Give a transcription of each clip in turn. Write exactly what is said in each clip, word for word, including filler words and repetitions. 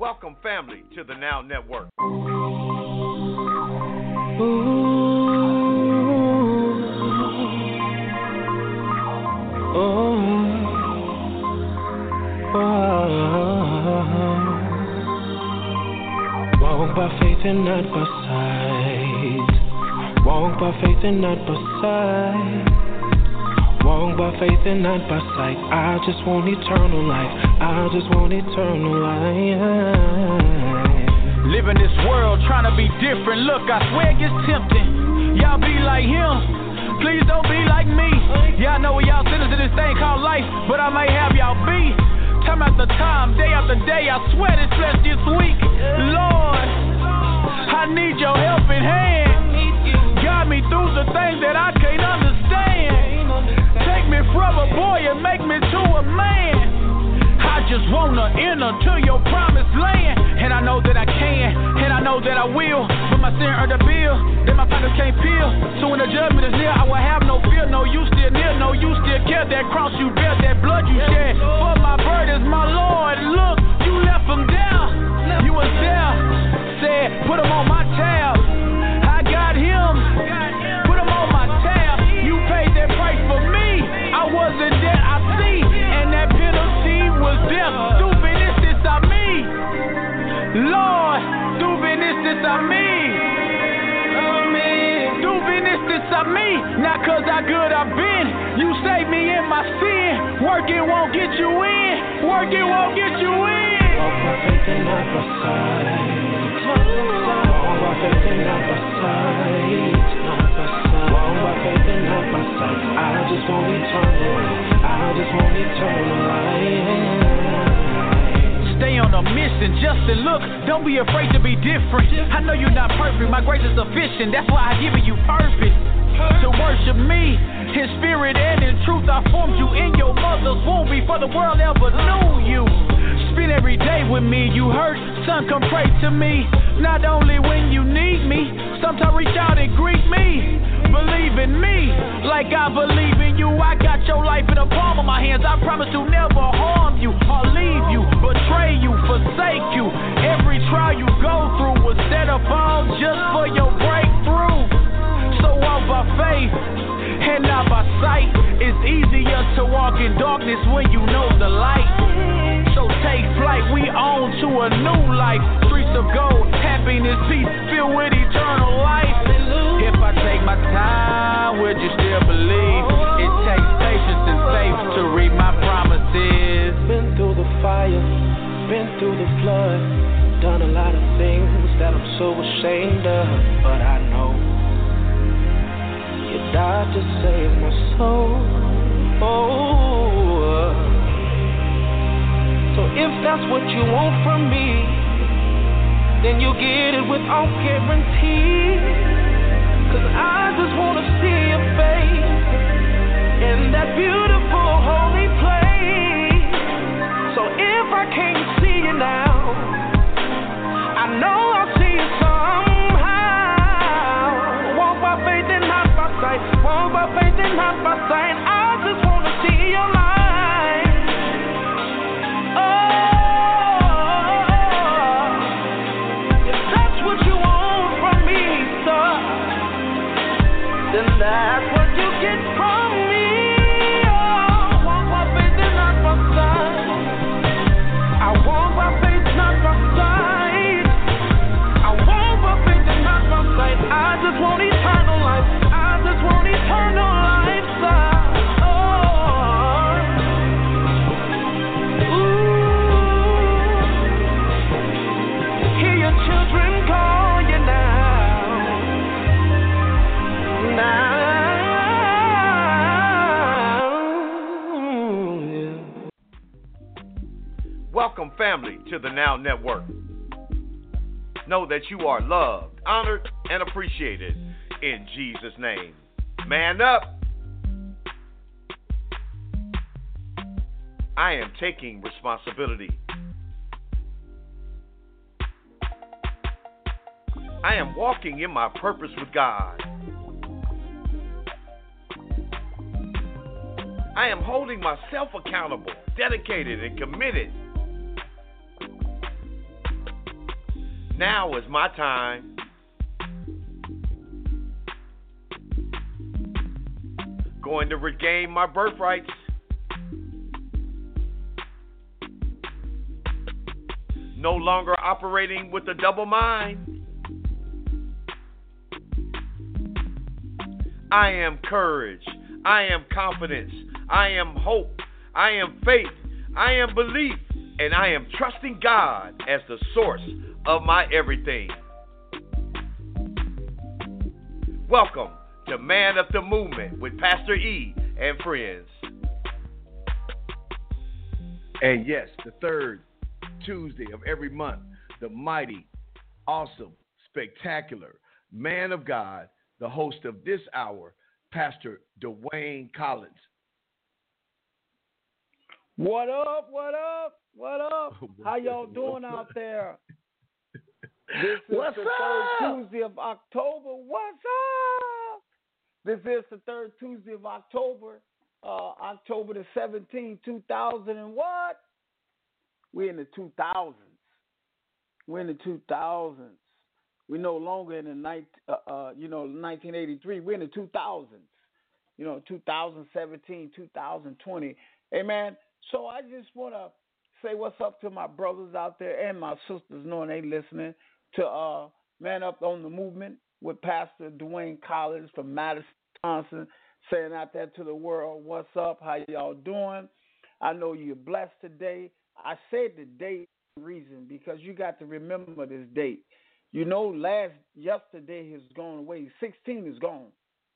Welcome, family, to the Now Network. Ooh. Oh. Oh. Walk by faith and not by sight. Walk by faith and not by sight. Walk by faith and not by sight. I just want eternal life. I just want eternal life. Living this world trying to be different. Look, I swear it gets tempting. Y'all be like him. Please don't be like me. Y'all know y'all sinners in this thing called life, but I might have y'all be. Time after time, day after day, I swear this flesh gets weak. Lord, I need your helping hand. Guide me through the things that I can't understand. Take me from a boy and make me to a man. I just wanna enter to your promised land. And I know that I can, and I know that I will. But my sin earned a bill that my pockets can't peel. So when the judgment is near, I will have no fear. No, you still near, no, you still care. That cross you bear, that blood you shed. For my burdens, my Lord, look, you left them there. You was there, said, put them on my tab. I got him, put them on my tab. You paid that price for me. I wasn't there, I see. And that penalty was death. Stupid, it's this I me. Lord, stupid, it's this I me. Stupid, it's this I me. Not cause how good I've been. You saved me in my sin. Working won't get you in. Working won't get you in. Walk by faith and not by sight. Walk by faith and not by sight. Walk by faith and not by sight. I just want eternal life. I just want eternal life. Stay on a mission, just to look. Don't be afraid to be different. I know you're not perfect. My grace is sufficient. That's why I give you purpose to worship me in spirit and in truth. I formed you in your mother's womb before the world ever knew you. Spend every day with me. You hurt, son, come pray to me. Not only when you need me, sometimes reach out and greet me. Believe in me like I believe in you. I got your life in the palm of my hands. I promise to never harm you or leave you, betray you, forsake you. Every trial you go through was set upon just for your breakthrough. So walk by faith and not by sight. It's easier to walk in darkness when you know the light. So take flight, we on to a new life. Streets of gold, happiness, peace, filled with eternal life. If I take my time, would you still believe? It takes patience and faith to read my promises. Been through the fire, been through the flood. Done a lot of things that I'm so ashamed of. But I know you died to save my soul. Oh, so if that's what you want from me, then you get it without guarantee. Cause I just wanna see your face in that beautiful holy place. So if I can't see you now, I know I'll see you somehow. Walk by faith and not by sight. Walk by faith and not by sight. I just wanna see your light. Oh, if that's what you want from me, sir, then that's what you get from me. Oh, walk by faith and not by sight. I walk by faith, not by sight. I walk by faith and not by sight. I just want eternal life. I just want eternal life, sir. Oh, ooh, hear your children call you now. Now. Welcome, family, to the Now Network. Know that you are loved, honored, and appreciated in Jesus' name. Man up. I am taking responsibility. I am walking in my purpose with God. I am holding myself accountable, dedicated, and committed. Now is my time. Going to regain my birthrights. No longer operating with a double mind. I am courage. I am confidence. I am hope. I am faith. I am belief. And I am trusting God as the source of my everything. Welcome to Man Up the Movement with Pastor E and friends. And yes, the third Tuesday of every month, the mighty, awesome, spectacular man of God, the host of this hour, Pastor Dwayne Collins. What up, what up, what up? How y'all doing out there? This is What's the up? third Tuesday of October. What's up? This is the third Tuesday of October, uh, October the seventeenth, two thousand and what? We're in the two thousands. We're in the two thousands. We're no longer in the night, uh, uh, you know, nineteen eighty-three. We're in the two thousands. You know, two thousand seventeen, two thousand twenty. Amen. So I just want to say what's up to my brothers out there and my sisters, knowing they listening to uh, Man Up on the Movement with Pastor Dwayne Collins from Madison, Wisconsin, saying out there to the world, what's up? How y'all doing? I know you're blessed today. I said the date reason because you got to remember this date. You know, last yesterday has gone away. sixteen is gone.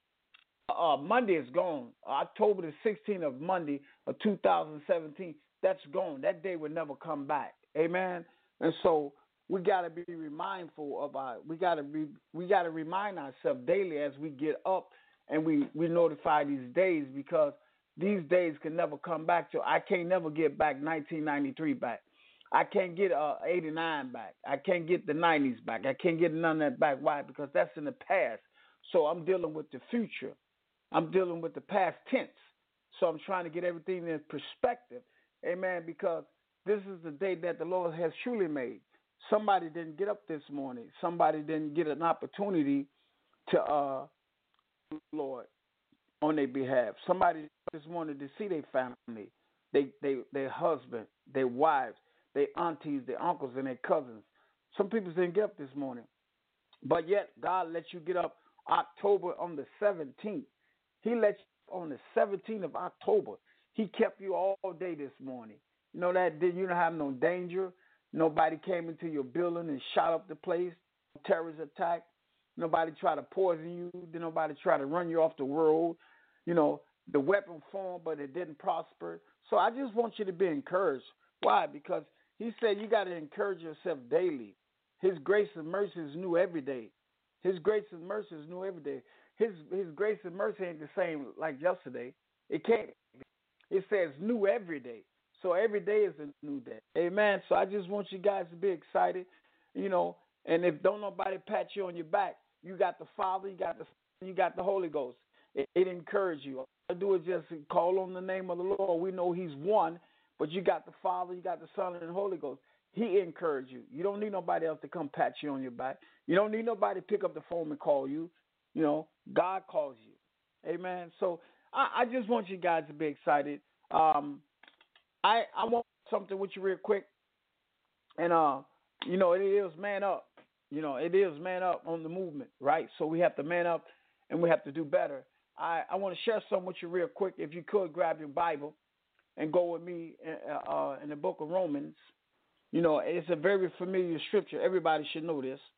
Uh, Monday is gone. October the sixteenth of Monday of two thousand seventeen, that's gone. That day will never come back. Amen. And so we got to be remindful of our. We got to be. We got to remind ourselves daily as we get up and we we notify these days because these days can never come back. To I can't never get back nineteen ninety-three back. I can't get uh, eighty-nine back. I can't get the nineties back. I can't get none of that back. Why? Because that's in the past. So I'm dealing with the future. I'm dealing with the past tense. So I'm trying to get everything in perspective. Amen. Because this is the day that the Lord has truly made. Somebody didn't get up this morning. Somebody didn't get an opportunity to, uh, Lord, on their behalf. Somebody just wanted to see their family, they, they, their husband, their wives, their aunties, their uncles, and their cousins. Some people didn't get up this morning. But yet, God let you get up October on the seventeenth. He let you on the seventeenth of October. He kept you all day this morning. You know that you don't have no danger. Nobody came into your building and shot up the place. Terrorist attack. Nobody tried to poison you. Did nobody try to run you off the road. You know, the weapon formed, but it didn't prosper. So I just want you to be encouraged. Why? Because he said you got to encourage yourself daily. His grace and mercy is new every day. His grace and mercy is new every day. His his grace and mercy ain't the same like yesterday. It can't. It says new every day. So every day is a new day. Amen. So I just want you guys to be excited, you know. And if don't nobody pat you on your back, you got the Father, you got the you got the Holy Ghost. It, it encourages you. All I do is just call on the name of the Lord. We know He's one, but you got the Father, you got the Son, and the Holy Ghost. He encourages you. You don't need nobody else to come pat you on your back. You don't need nobody to pick up the phone and call you. You know, God calls you. Amen. So I, I just want you guys to be excited. Um, I I want something with you real quick. And, uh, you know, it is man up. You know, it is man up on the movement, right? So we have to man up and we have to do better. I, I want to share something with you real quick. If you could grab your Bible and go with me uh, uh, in the book of Romans. You know, it's a very familiar scripture. Everybody should know this.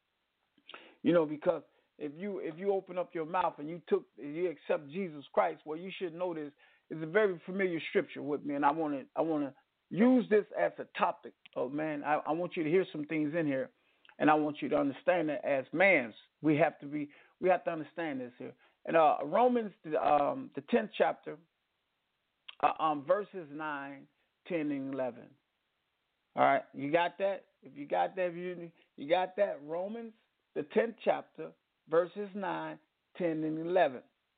You know, because if you if you open up your mouth and you took you accept Jesus Christ, well, you should know this. It's a very familiar scripture with me, and I want to I want to use this as a topic. Oh man, I, I want you to hear some things in here, and I want you to understand that as mans, we have to be we have to understand this here. And uh, Romans, um, the tenth chapter, uh, um, verses nine, ten, and eleven. All right, you got that? If you got that, you you got that. Romans, the tenth chapter, verses nine, ten, and eleven.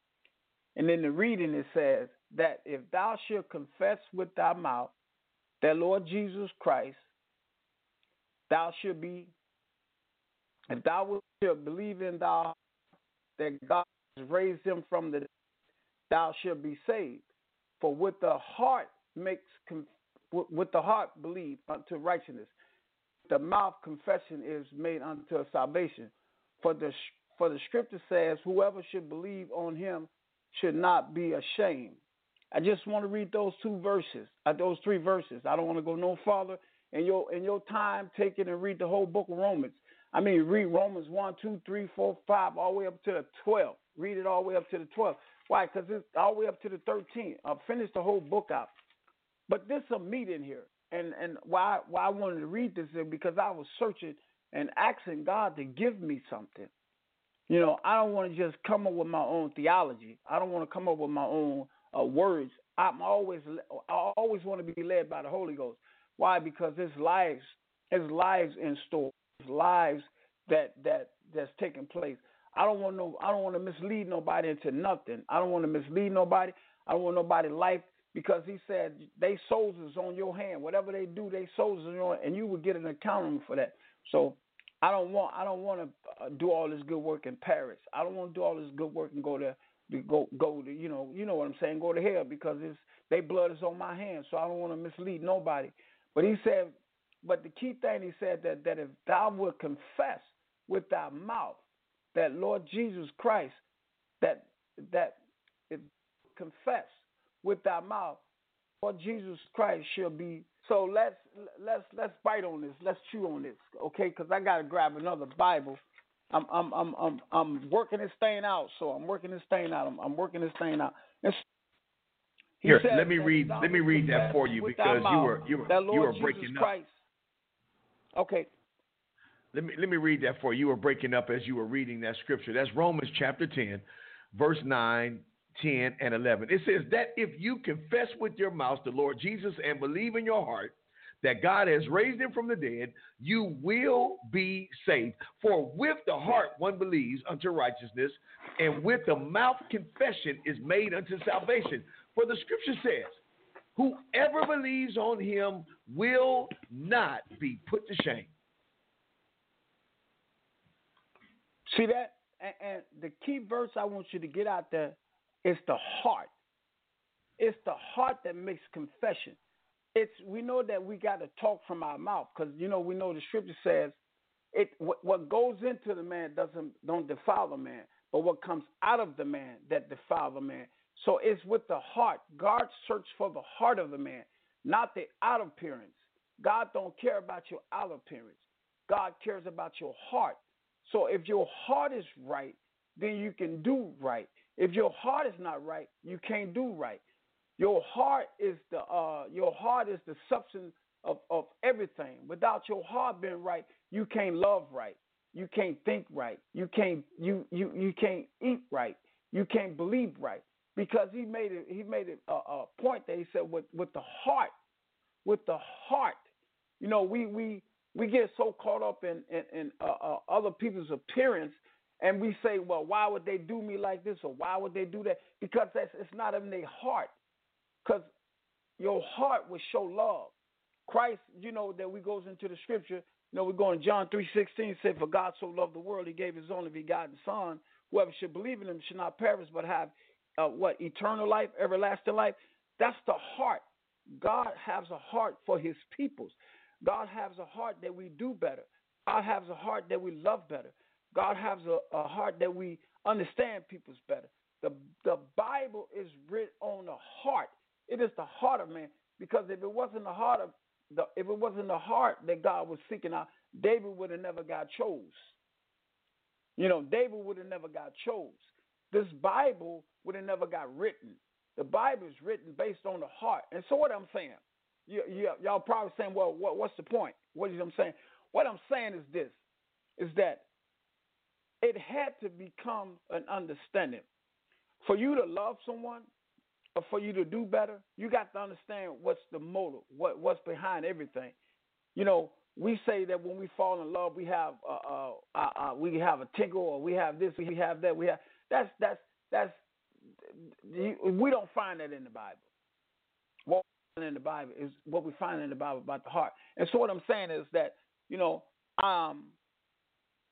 And in the reading it says that if thou shalt confess with thy mouth that Lord Jesus Christ, thou shalt be If thou wilt believe in thou that God has raised him from the dead, thou shalt be saved. For with the heart makes with the heart believe unto righteousness, the mouth confession is made unto salvation. For the for the scripture says, whoever should believe on him should not be ashamed. I just want to read those two verses, uh, those three verses. I don't want to go no farther. In your in your time, take it and read the whole book of Romans. I mean, read Romans one, two, three, four, five, all the way up to the twelve. Read it all the way up to the twelve. Why? Because it's all the way up to the thirteenth. I'll finish the whole book out. But there's some meat in here. And and why why I wanted to read this is because I was searching and asking God to give me something. You know, I don't want to just come up with my own theology. I don't want to come up with my own uh, words. I'm always I always want to be led by the Holy Ghost. Why? Because there's lives, there's lives in store, there's lives that that that's taking place. I don't want no I don't want to mislead nobody into nothing. I don't want to mislead nobody. I don't want nobody's life. Because he said, they souls is on your hand. Whatever they do, they souls is on your hand, and you will get an accounting for that. So I don't want I don't want to uh, do all this good work in Paris. I don't want to do all this good work and go to go go to you know you know what I'm saying, go to hell because it's their blood is on my hands. So I don't want to mislead nobody. But he said, but the key thing he said that that if thou wilt confess with thy mouth that Lord Jesus Christ, that that if confess with thy mouth, Lord Jesus Christ shall be. So let's let's let's bite on this. Let's chew on this, okay? Because I gotta grab another Bible. I'm I'm I'm I'm I'm working this thing out. So I'm working this thing out. I'm, I'm working this thing out. And Here, let me read. Let me read that for you because you were you were you were breaking up. Okay. Let me let me read that for you. You were breaking up as you were reading that scripture. That's Romans chapter ten, verse nine. ten and eleven. It says that if you confess with your mouth the Lord Jesus and believe in your heart that God has raised him from the dead, you will be saved. For with the heart one believes unto righteousness, and with the mouth confession is made unto salvation. For the scripture says, whoever believes on him will not be put to shame. See that? And, and the key verse I want you to get out there, it's the heart. It's the heart that makes confession. It's we know that we got to talk from our mouth because you know we know the scripture says it. What, what goes into the man doesn't don't defile the man, but what comes out of the man that defile the man. So it's with the heart. God searches for the heart of the man, not the outer appearance. God don't care about your outer appearance. God cares about your heart. So if your heart is right, then you can do right. If your heart is not right, you can't do right. Your heart is the uh, your heart is the substance of, of everything. Without your heart being right, you can't love right. You can't think right. You can't you you you can't eat right. You can't believe right. Because he made it he made it a, a point that he said with, with the heart, with the heart. You know, we we we get so caught up in in, in uh, uh, other people's appearance. And we say, well, why would they do me like this or why would they do that? Because that's it's not in their heart. Because your heart will show love. Christ, you know, that we goes into the scripture. You know, we go in John three sixteen, said, for God so loved the world, he gave his only begotten son. Whoever should believe in him should not perish but have, uh, what, eternal life, everlasting life. That's the heart. God has a heart for his peoples. God has a heart that we do better. God has a heart that we love better. God has a, a heart that we understand people's better. The the Bible is written on the heart. It is the heart of man. Because if it wasn't the heart of the if it wasn't the heart that God was seeking out, David would have never got chose. You know, David would have never got chose. This Bible would have never got written. The Bible is written based on the heart. And so what I'm saying, you, you, y'all probably saying, well, what, what's the point? What is I'm saying? What I'm saying is this, is that it had to become an understanding. For you to love someone or for you to do better, you got to understand what's the motive, what, what's behind everything. You know, we say that when we fall in love, we have uh, uh, uh, uh, we have a tinkle, or we have this, we have that, we have that's that's that's we don't find that in the Bible. What we find in the Bible is what we find in the Bible about the heart. And so what I'm saying is that, you know, um,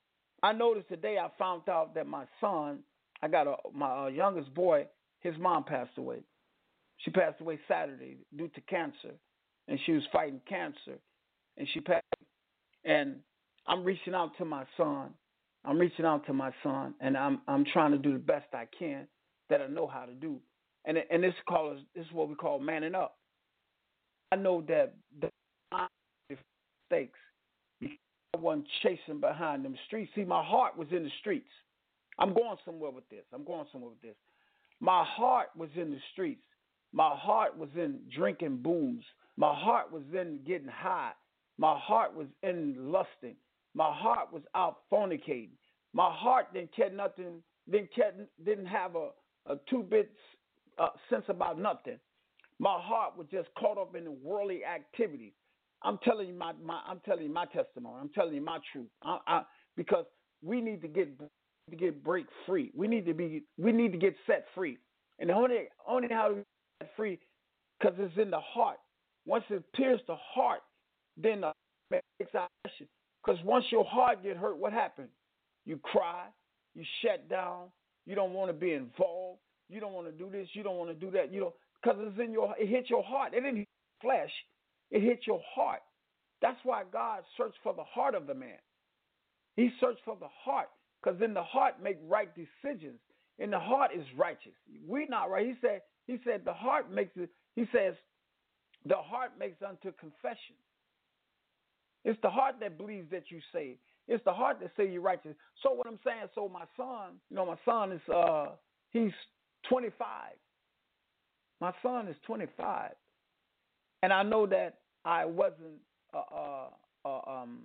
I noticed today I found out that my son, I got a my uh, youngest boy, his mom passed away. She passed away Saturday due to cancer, and she was fighting cancer, and she passed. And I'm reaching out to my son. I'm reaching out to my son, and I'm I'm trying to do the best I can that I know how to do. And and this call is this is what we call manning up. I know that the mistakes. I wasn't chasing behind them streets. See, my heart was in the streets. I'm going somewhere with this. I'm going somewhere with this. My heart was in the streets. My heart was in drinking booze. My heart was in getting high. My heart was in lusting. My heart was out fornicating. My heart didn't care nothing. Didn't care, didn't have a, a two-bit uh, sense about nothing. My heart was just caught up in the worldly activities. I'm telling you my, my I'm telling you my testimony. I'm telling you my truth. I, I, because we need to get to get break free. We need to be we need to get set free. And the only only how to get free because it's in the heart. Once it pierces the heart, then the makes action. Because once your heart get hurt, what happens? You cry, you shut down, you don't want to be involved, you don't want to do this, you don't want to do that, you don't because it's in your it hit your heart. It didn't hit your flesh. It hit your heart. That's why God searched for the heart of the man. He searched for the heart because in the heart make right decisions. In the heart is righteous. We not right. He said. He said the heart makes it. He says the heart makes unto confession. It's the heart that believes that you saved. It's the heart that say you're righteous. So what I'm saying. So my son, you know, my son is uh he's twenty-five. My son is twenty-five. And I know that I wasn't a, a, a, um,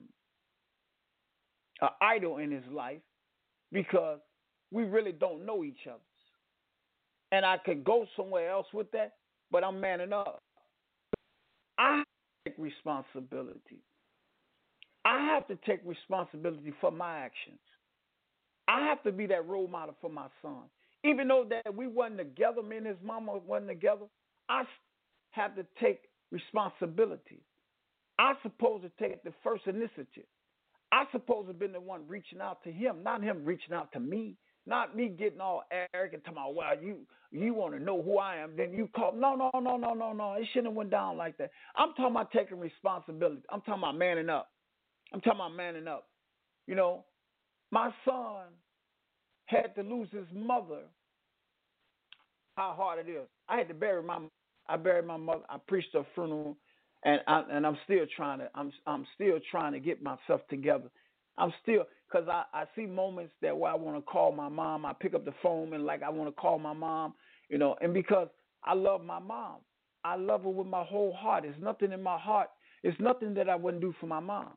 a idol in his life because we really don't know each other. And I could go somewhere else with that, but I'm manning up. I have to take responsibility. I have to take responsibility for my actions. I have to be that role model for my son. Even though that we wasn't together, me and his mama wasn't together, I have to take responsibility. I'm supposed to take the first initiative. I'm supposed to have been the one reaching out to him, not him reaching out to me, not me getting all arrogant talking about, well, you you want to know who I am, then you call. No, no, no, no, no, no. It shouldn't have went down like that. I'm talking about taking responsibility. I'm talking about manning up. I'm talking about manning up. You know, my son had to lose his mother. How hard it is. I had to bury my I buried my mother. I preached her funeral, and I, and I'm still trying to. I'm I'm still trying to get myself together. I'm still because I, I see moments that where I want to call my mom. I pick up the phone and like I want to call my mom, you know, and because I love my mom, I love her with my whole heart. There's nothing in my heart. It's nothing that I wouldn't do for my mom.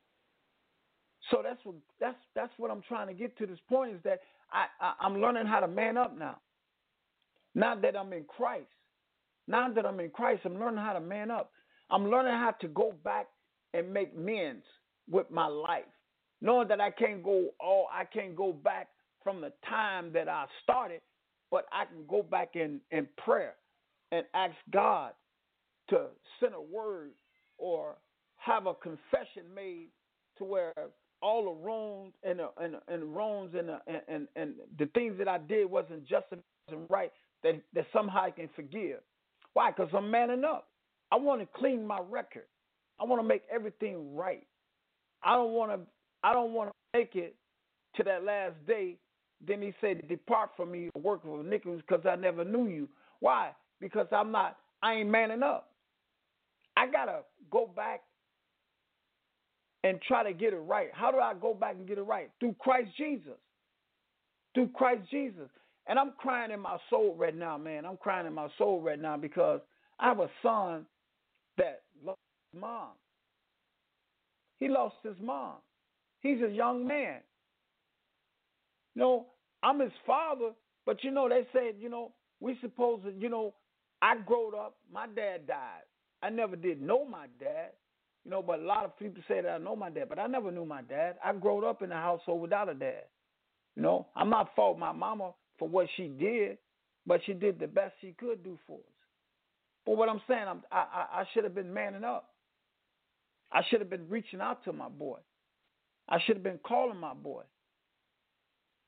So that's what that's that's what I'm trying to get to. This point is that I, I I'm learning how to man up now. Now that I'm in Christ. Now that I'm in Christ, I'm learning how to man up. I'm learning how to go back and make amends with my life. Knowing that I can't go all I can't go back from the time that I started, but I can go back in, in prayer and ask God to send a word or have a confession made to where all the wrongs and the, and, and wrongs and, the, and, and and the things that I did wasn't just and right, that, that somehow I can forgive. Why? Because I'm manning up. I want to clean my record. I want to make everything right. I don't want to. I don't want to make it to that last day. Then he said, "Depart from me, work for iniquity, because I never knew you." Why? Because I'm not. I ain't manning up. I gotta go back and try to get it right. How do I go back and get it right? Through Christ Jesus. Through Christ Jesus. And I'm crying in my soul right now, man. I'm crying in my soul right now because I have a son that lost his mom. He lost his mom. He's a young man. You know, I'm his father, but, you know, they said, you know, we supposed to, you know, I growed up. My dad died. I never did know my dad, you know, but a lot of people say that I know my dad, but I never knew my dad. I growed up in a household without a dad. You know, I'm not faulting my mama for what she did, but she did the best she could do for us. But what I'm saying, I'm, I, I, I should have been manning up. I should have been reaching out to my boy. I should have been calling my boy.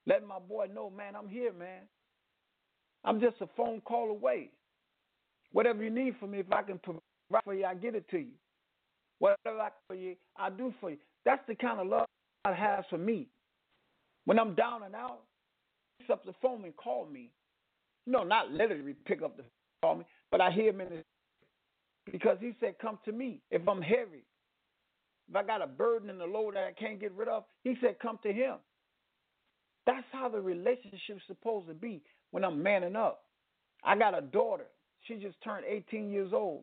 letting my boy know, man, I'm here, man. I'm just a phone call away. Whatever you need from me, if I can provide for you, I get it to you. Whatever I can for you, I do for you. That's the kind of love God has for me. When I'm down and out, he picks up the phone and call me. You know, not literally pick up the phone and call me, but I hear him in his, because he said, come to me. If I'm heavy, if I got a burden and a load that I can't get rid of, he said, come to him. That's how the relationship's supposed to be when I'm manning up. I got a daughter. She just turned eighteen years old.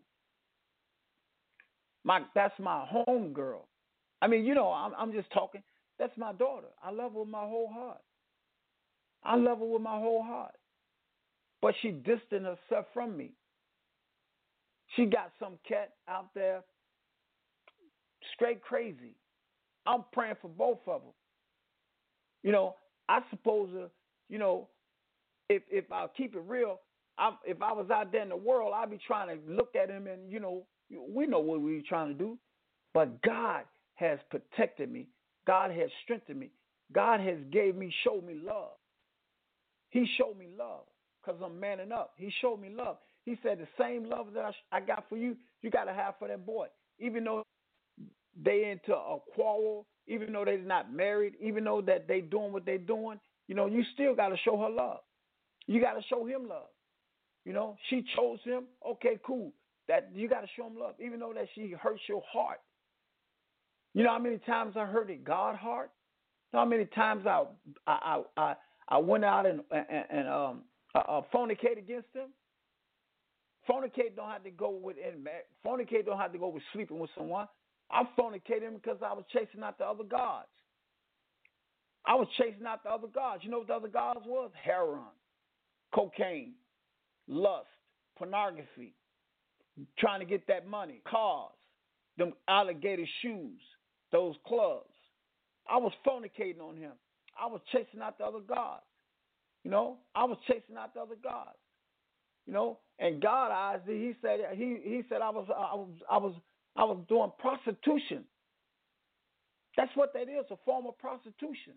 My, that's my home girl. I mean, you know, I'm, I'm just talking. That's my daughter. I love her with my whole heart. I love her with my whole heart. But she distanced herself from me. She got some cat out there straight crazy. I'm praying for both of them. You know, I suppose, uh, you know, if if I keep it real, I'm, if I was out there in the world, I'd be trying to look at him and, you know, we know what we're trying to do. But God has protected me. God has strengthened me. God has gave me, showed me love. He showed me love because I'm manning up. He showed me love. He said the same love that I, I got for you, you got to have for that boy. Even though they into a quarrel, even though they're not married, even though that they doing what they're doing, you know, you still got to show her love. You got to show him love. You know, she chose him. Okay, cool. That you got to show him love, even though that she hurts your heart. You know how many times I hurted God's heart? You know how many times I I I, I went out and and, and um uh, fornicate against him? Fornicate don't have to go with fornicate don't have to go with sleeping with someone. I fornicated him because I was chasing out the other gods. I was chasing out the other gods. You know what the other gods was? Heroin, cocaine, lust, pornography, trying to get that money, cars, them alligator shoes, those clubs. I was fornicating on him. I was chasing out the other gods. You know, I was chasing out the other gods. You know, and God eyes, he said he he said I was I was I was I was doing prostitution. That's what that is, a form of prostitution.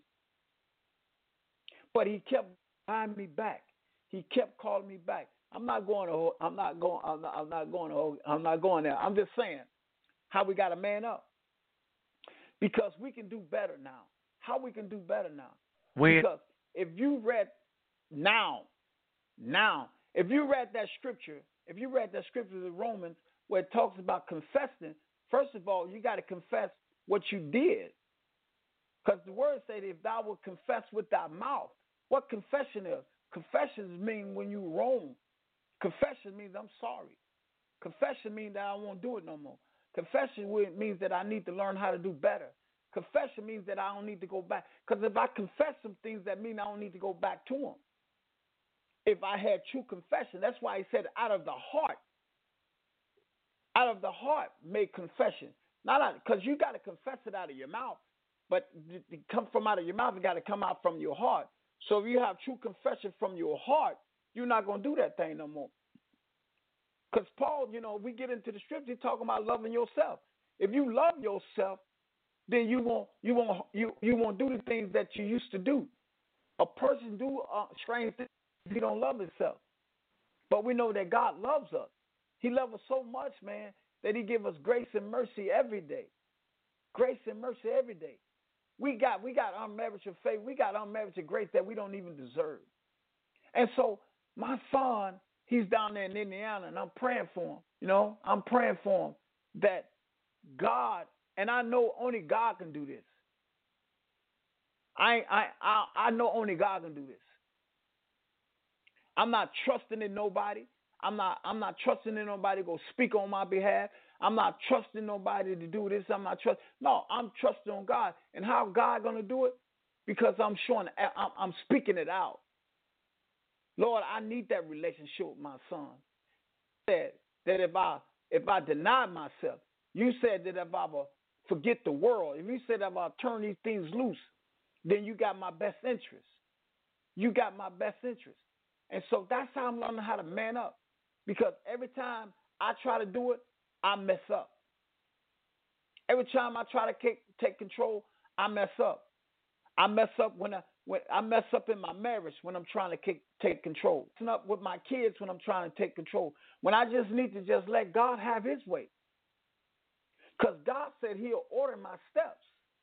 But he kept buying me back. He kept calling me back. I'm not going to. I'm not going. I'm not, I'm not going to. I'm not going there. I'm just saying how we got to man up because we can do better now. How we can do better now? When? Because if you read now, now, if you read that scripture, if you read that scripture in Romans where it talks about confessing, first of all, you got to confess what you did, because the word said, "If thou wilt confess with thy mouth," what confession is? Confessions mean when you wrong. Confession means I'm sorry. Confession means that I won't do it no more. Confession means that I need to learn how to do better. Confession means that I don't need to go back. Because if I confess some things, that mean I don't need to go back to them. If I had true confession, that's why he said out of the heart. Out of the heart, make confession. Not because you got to confess it out of your mouth, but to come from out of your mouth, it got to come out from your heart. So if you have true confession from your heart, you're not going to do that thing no more. Because Paul, you know, we get into the scripture talking about loving yourself. If you love yourself, then you won't, you won't, you you won't do the things that you used to do. A person do uh, strange things if he don't love himself. But we know that God loves us. He loves us so much, man, that he gives us grace and mercy every day. Grace and mercy every day. We got we got unmerited faith. We got unmerited grace that we don't even deserve. And so my son, he's down there in Indiana, and I'm praying for him. You know, I'm praying for him that God, and I know only God can do this. I I I, I know only God can do this. I'm not trusting in nobody. I'm not I'm not trusting in nobody to go speak on my behalf. I'm not trusting nobody to do this. I'm not trust. No, I'm trusting on God. And how God gonna do it? Because I'm showing. I'm, I'm speaking it out. Lord, I need that relationship with my son. Said that if I if I deny myself, you said that if I will forget the world, if you said if I turn these things loose, then you got my best interest. You got my best interest. And so that's how I'm learning how to man up. Because every time I try to do it, I mess up. Every time I try to take, take control, I mess up. I mess up when I when I mess up in my marriage when I'm trying to kick, take control. Messing up with my kids when I'm trying to take control. When I just need to just let God have his way. Because God said he'll order my steps.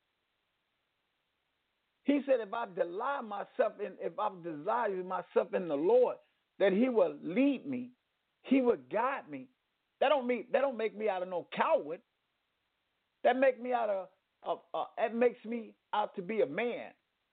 He said if I delight myself in, if I desire myself in the Lord, that he will lead me. He will guide me. That don't mean that don't make me out of no coward. That make me out of, of uh, that makes me out to be a man.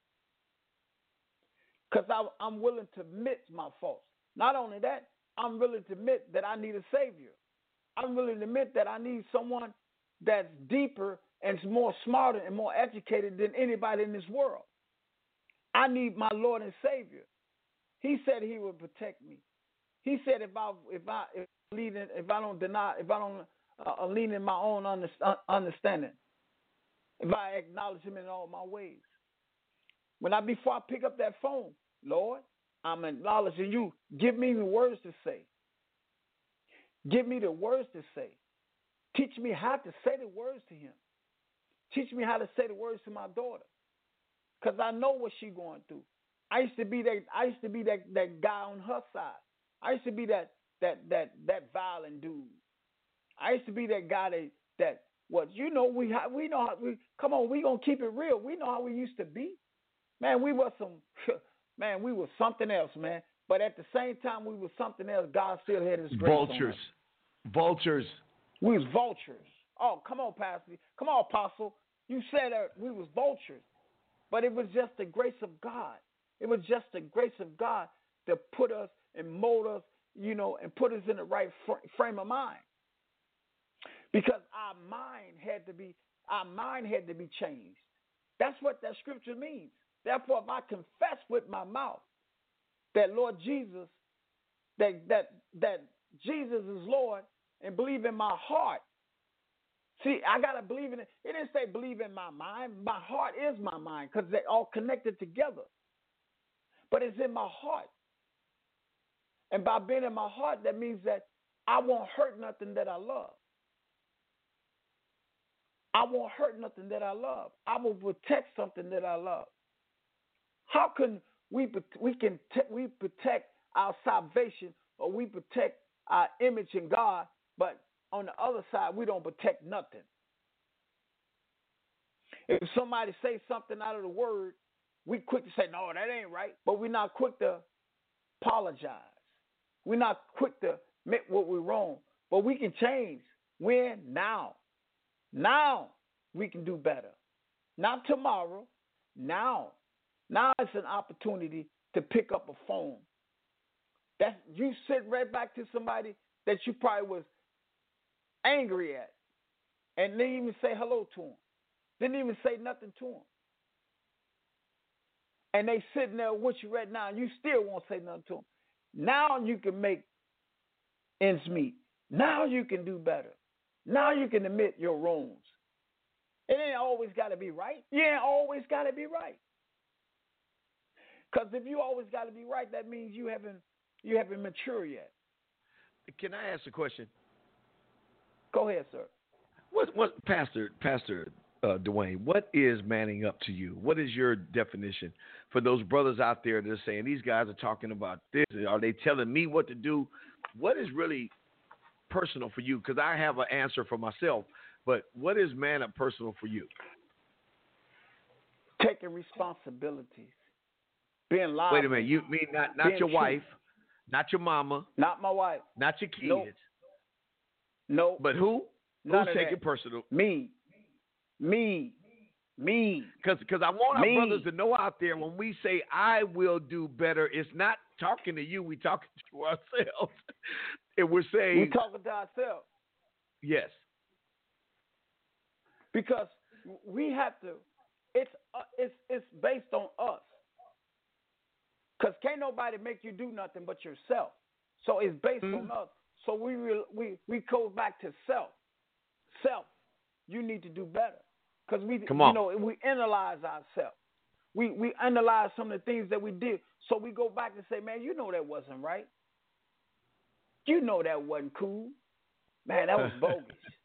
Because I'm willing to admit my faults. Not only that, I'm willing to admit that I need a Savior. I'm willing to admit that I need someone that's deeper and more smarter and more educated than anybody in this world. I need my Lord and Savior. He said he would protect me. He said if I if I if, lead in, if I don't deny if I don't uh, lean in my own understanding, if I acknowledge him in all my ways. When I before I pick up that phone, Lord, I'm acknowledging you. Give me the words to say. Give me the words to say. Teach me how to say the words to him. Teach me how to say the words to my daughter. Because I know what she's going through. I used to be that I used to be that, that guy on her side. I used to be that that that that violent dude. I used to be that guy that that what you know we we know how we come on, we gonna keep it real. We know how we used to be. Man, we were some man, we were something else, man. But at the same time we were something else, God still had his grace. Vultures. Vultures. We was vultures. Oh, come on, Pastor. Come on, Apostle. You said that we was vultures. But it was just the grace of God. It was just the grace of God to put us and mold us, you know, and put us in the right fr- frame of mind. Because our mind had to be, our mind had to be changed. That's what that scripture means. Therefore, if I confess with my mouth that Lord Jesus, that that that Jesus is Lord, and believe in my heart. See, I got to believe in it. It didn't say believe in my mind. My heart is my mind because they're all connected together. But it's in my heart. And by being in my heart, that means that I won't hurt nothing that I love. I won't hurt nothing that I love. I will protect something that I love. How can we we can we protect our salvation or we protect our image in God, but on the other side we don't protect nothing? If somebody say something out of the word, we quick to say, no, that ain't right. But we're not quick to apologize. We're not quick to admit what we're wrong. But we can change. When? Now. Now we can do better. Not tomorrow. Now. Now it's an opportunity to pick up a phone. That you sit right back to somebody that you probably was angry at and didn't even say hello to them. Didn't even say nothing to them. And they sitting there with you right now and you still won't say nothing to them. Now you can make ends meet. Now you can do better. Now you can admit your wrongs. It ain't always got to be right. You ain't always got to be right. Because if you always got to be right, that means you haven't you haven't matured yet. Can I ask a question? Go ahead, sir. What what Pastor Pastor uh, Dwayne, what is manning up to you? What is your definition for those brothers out there that are saying these guys are talking about this? Are they telling me what to do? What is really personal for you? Because I have an answer for myself, but what is man up personal for you? Taking responsibilities. Being live. Wait a minute. You mean not, not your true. wife, not your mama, not my wife, not your kids. Nope. Nope. But who? None Who's taking personal? Me. Me. Me. Because I want Me. our brothers to know out there when we say I will do better, it's not talking to you. We talking to ourselves. And we're saying. We're talking to ourselves. Yes. Because we have to. It's uh, it's it's based on us. Because can't nobody make you do nothing but yourself. So it's based mm-hmm. on us. So we we we go back to self. Self, you need to do better. Because we Come on. you know we analyze ourselves. We we analyze some of the things that we did. So we go back and say, man, you know that wasn't right. You know that wasn't cool. Man, that was bogus.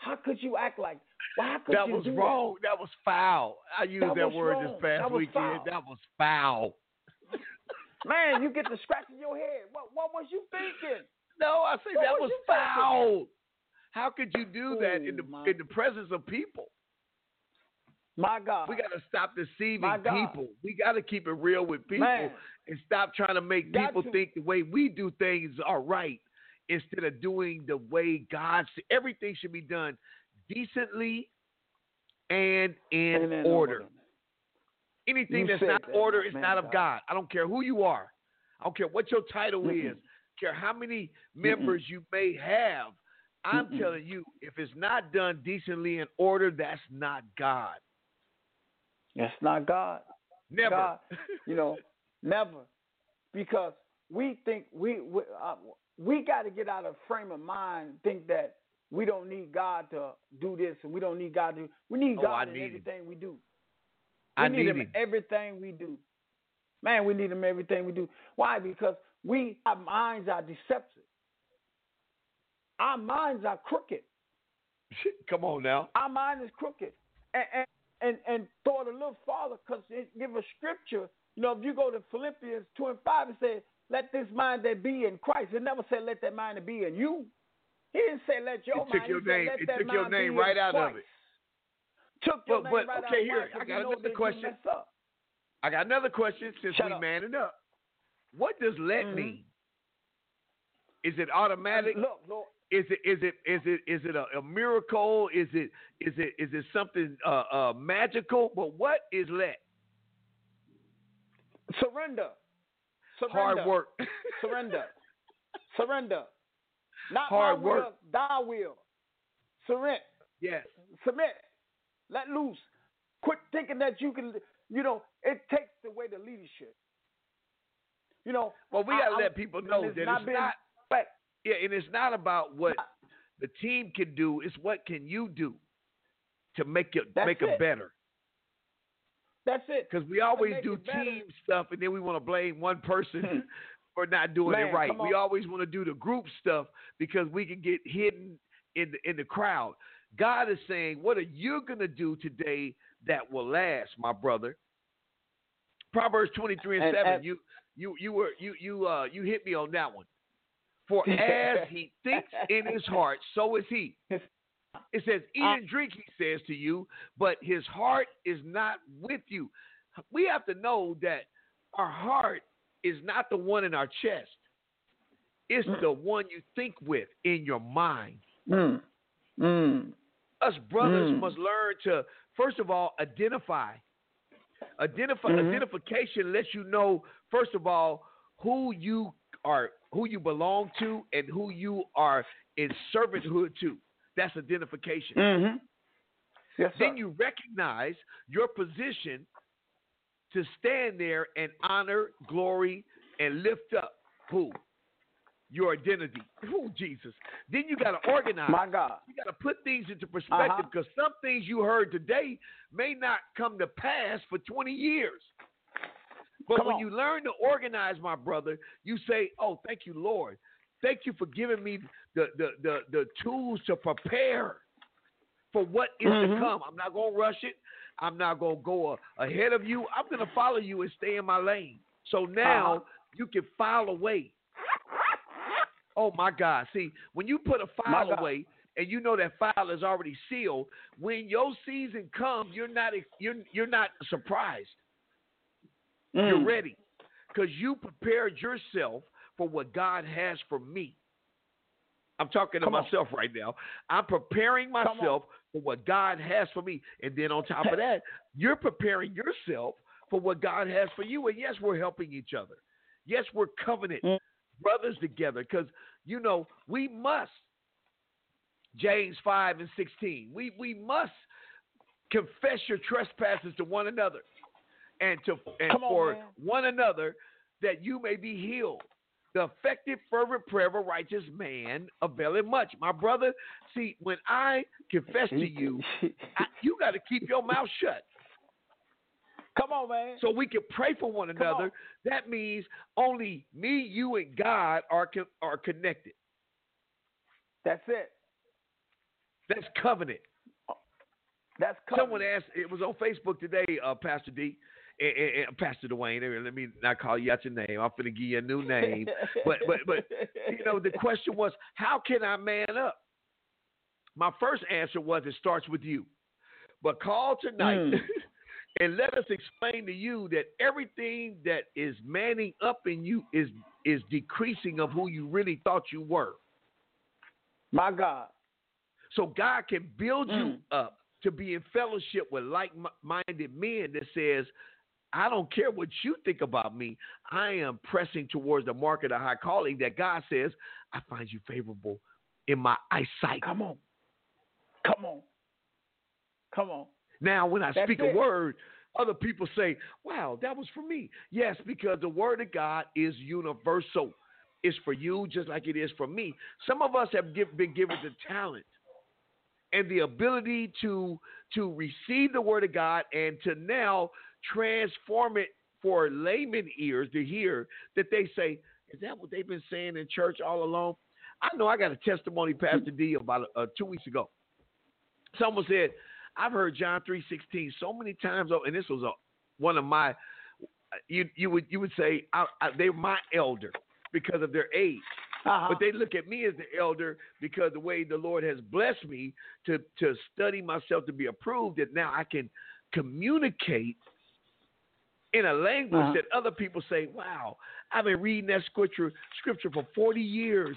How could you act like? Well, how could that you was do wrong. That? that was foul. I used that, that was word wrong. this past that was weekend. Foul. That was foul. Man, you get to scratching your head. What what was you thinking? No, I say what that was, was was foul. Thinking? How could you do that Ooh, in the my. in the presence of people? My God. We got to stop deceiving My God. people. We got to keep it real with people Man. and stop trying to make Got people to. think the way we do things are right instead of doing the way God said. Everything should be done decently and in and in order. order. Anything You that's said not that, order is man, not of God. God. I don't care who you are. I don't care what your title Mm-mm. is. I don't care how many members Mm-mm. you may have. I'm Mm-mm. telling you, if it's not done decently in order, that's not God. That's not God. Never. God, you know, never. Because we think we we, uh, we got to get out of frame of mind, think that we don't need God to do this and we don't need God to. We need Oh, God I in need everything we do. We I need, need him him. in everything we do. Man, we need him in everything we do. Why? Because we our minds are deceptive. Our minds are crooked. Come on now. Our mind is crooked. And and, and, and throw it a little farther because it give a scripture. You know, if you go to Philippians two and five, it says, let this mind that be in Christ. It never said let that mind that be in you. He didn't say let your It mind. took your he said, name. let It that took your mind name be right in out Christ. of it. Took your But, name but right okay, out of here Christ. I got You know another that you question. mess up. I got another question since Shut we up. manning up. What does let Mhm. mean? Is it automatic? Uh, look, Lord. Is it is it is it is it a, a miracle? Is it is it is it something uh, uh, magical? But what is let? Surrender. Surrender. Hard work. Surrender. Surrender. Not Hard my work. will, thy will. Surrender. Yes. Submit. Let loose. Quit thinking that you can, you know, it takes away the leadership. You know. Well, we I- gotta I'm- let people know it's that not it's being- not. but Yeah, and it's not about what the team can do. It's what can you do to make it That's make them it. better. That's it. Because we always make do it better. team stuff, and then we want to blame one person Hmm. for not doing Man, it right. come We on. always want to do the group stuff because we can get hidden in the in the crowd. God is saying, "What are you gonna do today that will last, my brother?" Proverbs twenty-three and, And- seven. and- you you you were you you uh you hit me on that one. For as he thinks in his heart, so is he. It says, eat and drink, he says to you, but his heart is not with you. We have to know that our heart is not the one in our chest. It's Mm. the one you think with in your mind. Mm. Mm. Us brothers Mm. must learn to, first of all, identify. Identify Mhm. Identification lets you know, first of all, who you are, who you belong to, and who you are in servanthood to. That's identification. Mm-hmm. Yes, sir. Then you recognize your position to stand there and honor, glory, and lift up who? Your identity. Who, Jesus. Then you got to organize. My God. You got to put things into perspective Uh-huh. because some things you heard today may not come to pass for twenty years. But Come when on. you learn to organize, my brother, you say, oh, thank you, Lord. Thank you for giving me the, the, the, the tools to prepare for what is Mhm. to come. I'm not going to rush it. I'm not going to go a, ahead of you. I'm going to follow you and stay in my lane. So now Uh-huh. you can file away. Oh, my God. See, when you put a My file God. away and you know that file is already sealed, when your season comes, you're not you're, you're not surprised. Mm. You're ready because you prepared yourself for what God has for me. I'm talking to Come on. myself right now. I'm preparing on. myself for what God has for me. And then on top of that, you're preparing yourself for what God has for you. And yes, we're helping each other. Yes, we're covenant Mm. brothers together because, you know, we must, James five and sixteen, we, we must confess your trespasses to one another and to and Come on, for man. one another that you may be healed. The effective, fervent prayer of a righteous man availeth much. My brother, see, when I confess to you, I, you got to keep your mouth shut Come on, man. so we can pray for one Come another. on. That means only me, you, and God are con- are connected. That's it. That's covenant. That's covenant. Someone asked, it was on Facebook today, uh, Pastor D, and, and, and Pastor Dwayne. Let me not call you out your name. I'm finna give you a new name. but but but you know, the question was, how can I man up? My first answer was, it starts with you. But call tonight mm. and let us explain to you that everything that is manning up in you is is decreasing of who you really thought you were. My God. So God can build mm. you up to be in fellowship with like-minded men that says, I don't care what you think about me. I am pressing towards the mark of the high calling that God says, I find you favorable in my eyesight. Come on. Come on. Come on. Now, when I That's speak it. a word, other people say, wow, that was for me. Yes, because the word of God is universal. It's for you just like it is for me. Some of us have give, been given the talent and the ability to, to receive the word of God and to now transform it for layman ears to hear that they say, is that what they've been saying in church all along? I know I got a testimony, Pastor D, about uh, two weeks ago. Someone said, I've heard John three sixteen so many times, and this was a, one of my, you you would you would say I, I, they're my elder because of their age. Uh-huh. But they look at me as the elder because the way the Lord has blessed me to, to study myself to be approved, that now I can communicate in a language uh-huh. that other people say, wow, I've been reading that scripture, scripture for forty years.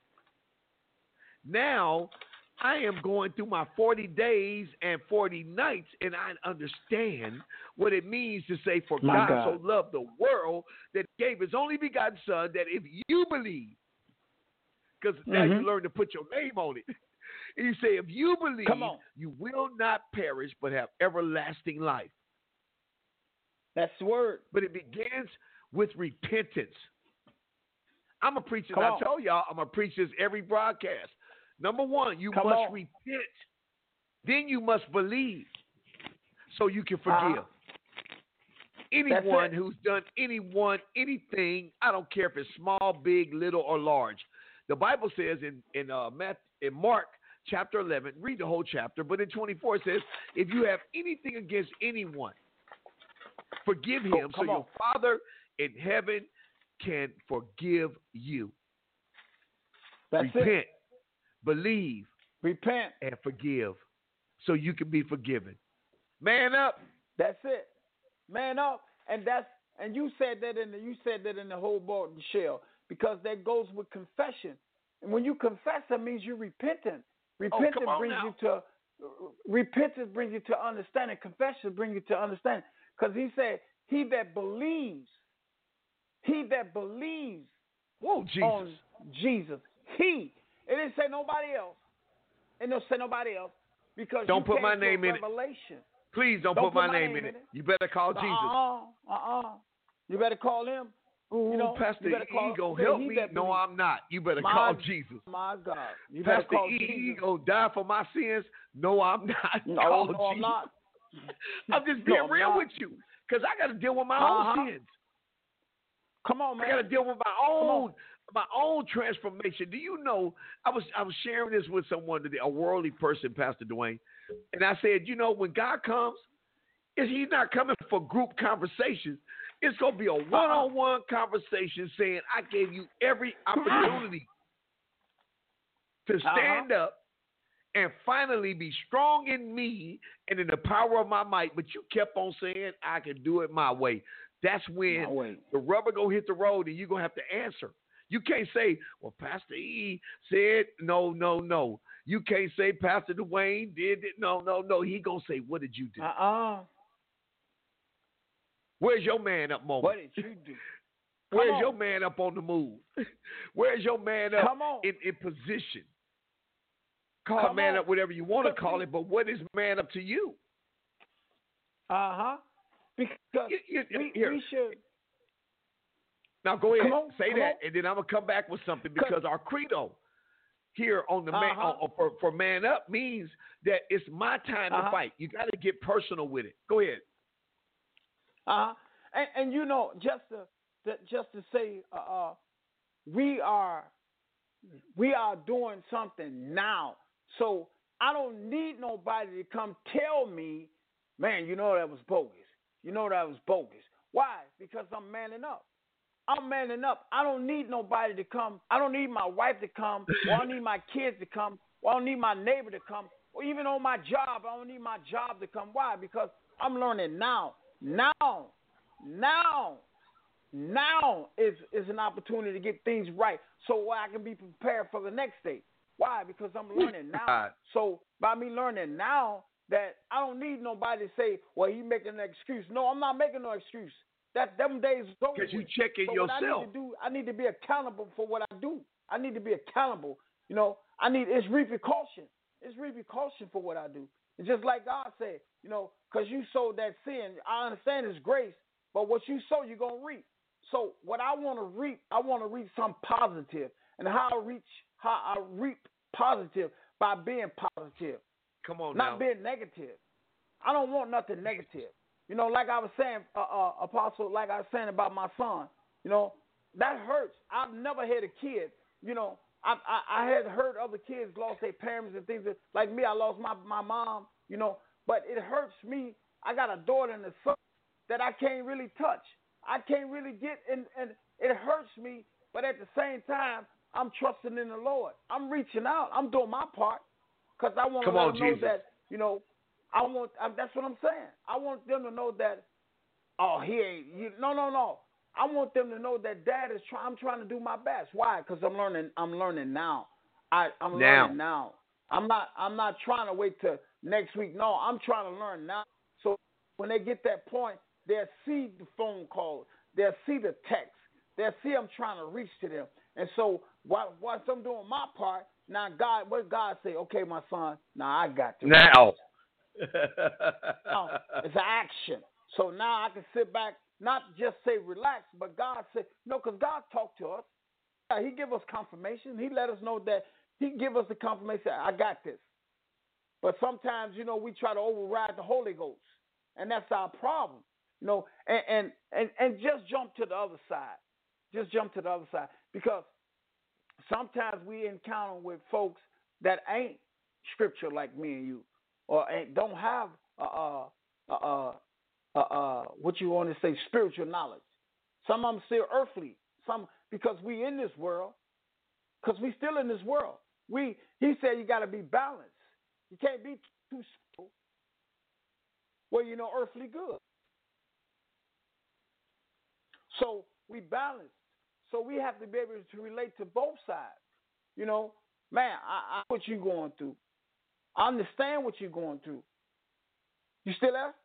Now I am going through my forty days and forty nights, and I understand what it means to say, for God, God so loved the world that he gave his only begotten son, that if you believe, because now mm-hmm. you learn to put your name on it. And you say, if you believe, you will not perish but have everlasting life. That's the word. But it begins with repentance. I'm a preacher. Come I on. tell y'all, I'm a preacher every broadcast. Number one, you Come must on. repent. Then you must believe so you can forgive. Uh-huh. Anyone who's done anyone, anything, I don't care if it's small, big, little, or large. The Bible says in, in, uh, Matthew, in Mark chapter eleven, read the whole chapter, but in twenty-four it says, if you have anything against anyone, forgive him oh, so on. your Father in heaven can forgive you. That's Repent, it. believe, repent, and forgive so you can be forgiven. Man up. That's it. Man up. And that's and you said that in the you said that in the whole Bolton shell, because that goes with confession. And when you confess, that means you're repentant. Repentance oh, brings now. you to repentance brings you to understanding. Confession brings you to understanding. Because he said, he that believes, he that believes Whoa, Jesus. on Jesus, he. It didn't say nobody else. It didn't say nobody else. Because don't you put my came name to a in revelation. it. Please don't, don't put, put my, my name, name in it. it. You better call uh-uh, Jesus. Uh-uh. You better call him. Ooh, you know, Pastor you E gonna help me. No, I'm not. You better my, call Jesus. My God. You Pastor better call E Jesus. gonna die for my sins. No, I'm not. No, call no, Jesus. I'm not. I'm just being no, I'm real not. with you, because I got to deal with my uh-huh. own sins. Come on, man. I got to deal with my own my own transformation. Do you know? I was I was sharing this with someone today, a worldly person, Pastor Dwayne, and I said, you know, when God comes, is He's not coming for group conversations. It's gonna be a one-on-one conversation, saying, I gave you every opportunity to stand uh-huh. up and finally be strong in me and in the power of my might, but you kept on saying, I can do it my way. That's when the rubber gonna hit the road and you're gonna have to answer. You can't say, well, Pastor E said, no, no, no. You can't say Pastor Dwayne did it. No, no, no. He gonna say, what did you do? Uh-uh. Where's your man up moment? What did you do? Where's on. your man up on the move? Where's your man up Come on. in, in position? Call Come man on. up whatever you want to call it, but what is man up to you? Uh-huh. Because you, you, we, here. we should. Now go ahead, on, say that, on. and then I'm going to come back with something, because our credo here on the man, uh-huh. on, for, for man up means that it's my time uh-huh. to fight. You got to get personal with it. Go ahead. Uh-huh. And, and you know, just to, to just to say, uh, uh, we are we are doing something now. So I don't need nobody to come tell me, man, you know that was bogus. You know that was bogus. Why? Because I'm manning up. I'm manning up. I don't need nobody to come. I don't need my wife to come, or I don't need my kids to come, or I don't need my neighbor to come, or even on my job, I don't need my job to come. Why? Because I'm learning now. Now, now, now is, is an opportunity to get things right so I can be prepared for the next day. Why? Because I'm learning now. So by me learning now that I don't need nobody to say, well, he making an excuse. No, I'm not making no excuse. That them days is over. Because you checking so yourself. What I need to do, I need to be accountable for what I do. I need to be accountable. You know, I need it's repercussion. It's repercussion for what I do. It's just like God said, you know, because you sowed that sin. I understand it's grace, but what you sow, you're gonna reap. So what I want to reap, I want to reap something positive. And how I reach, how I reap positive by being positive. Come on, not now. being negative. I don't want nothing negative. You know, like I was saying, uh, uh, Apostle, like I was saying about my son, you know, that hurts. I've never had a kid, you know, I, I, I had heard other kids lost their parents and things that, like me, I lost my, my mom, you know, but it hurts me. I got a daughter and a son that I can't really touch. I can't really get in, and it hurts me, but at the same time, I'm trusting in the Lord. I'm reaching out. I'm doing my part because I want to let them know that, you know, I want, I, that's what I'm saying. I want them to know that, oh, he ain't, you, no, no, no. I want them to know that Dad is trying, I'm trying to do my best. Why? Because I'm learning, I'm learning now. I, I'm now. learning now. I'm not, I'm not trying to wait till next week. No, I'm trying to learn now. So when they get that point, they'll see the phone call. They'll see the text. They'll see I'm trying to reach to them. And so while, whilst I'm doing my part, now God, what God say? Okay, my son, now I got to. Now. now. It's an action. So now I can sit back, not just say relax, but God said, no, because God talked to us. He give us confirmation. He let us know that he give us the confirmation, I got this. But sometimes, you know, we try to override the Holy Ghost. And that's our problem. You know, and, and, and, and just jump to the other side. Just jump to the other side. Because sometimes we encounter with folks that ain't scripture like me and you, or ain't, don't have uh, uh, uh, uh, uh, what you want to say, spiritual knowledge. Some of them still earthly. Some because we in this world, because we still in this world. We he said you got to be balanced. You can't be too spiritual where you know earthly good. So we balance. So we have to be able to relate to both sides. You know, man, I, I what you going through. I understand what you're going through. You still there?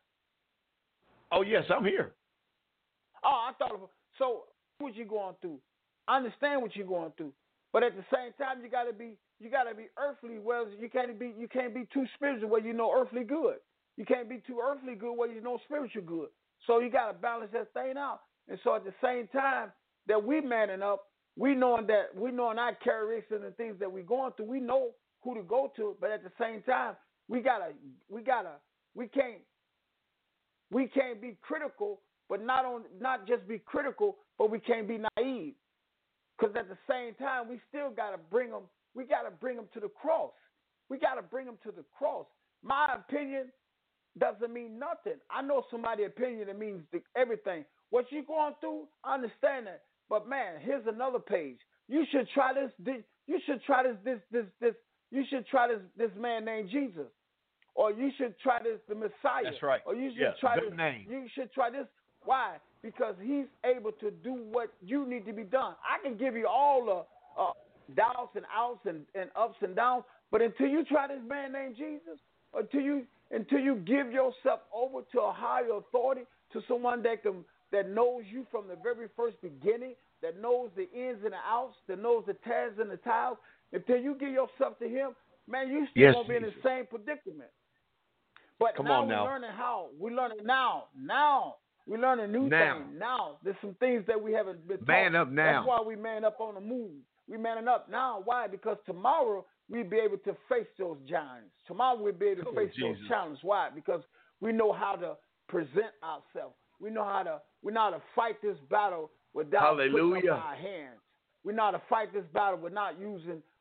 Oh yes, I'm here. Oh, I thought of so what you going through. I understand what you're going through, but at the same time, you gotta be you gotta be earthly. Well, you can't be you can't be too spiritual where you know earthly good. You can't be too earthly good where you know spiritual good. So you gotta balance that thing out. And so at the same time that we manning up, we knowing that we knowing our characteristics and things that we're going through, we know who to go to. But at the same time, we gotta we gotta we can't we can't be critical, but not on not just be critical, but we can't be naive. Because at the same time, we still got to bring them, we got to bring them to the cross. We got to bring them to the cross. My opinion doesn't mean nothing. I know somebody's opinion that means everything. What you're going through, I understand that. But man, here's another page. You should try this, this you should try this, this, this, this, you should try this, this man named Jesus. Or you should try this, the Messiah. That's right. Or you should yeah, try good this, name. you should try this. Why? Because he's able to do what you need to be done. I can give you all the uh, downs and outs and, and ups and downs, but until you try this man named Jesus, until you until you give yourself over to a higher authority, to someone that can that knows you from the very first beginning, that knows the ins and the outs, that knows the tares and the tiles, until you give yourself to him, man, you still yes, gonna be in the same predicament. But Come now on we're now. learning how. We're learning now. Now. We learn a new now. thing now. There's some things that we haven't been taught. Man up now. That's why we man up on the move. We manning up now. Why? Because tomorrow we'll be able to face those giants. Tomorrow we'll be able to oh, face Jesus. those challenges. Why? Because we know how to present ourselves. We know how to we know how to fight this battle without Hallelujah. putting up our hands. We know how to fight this battle without using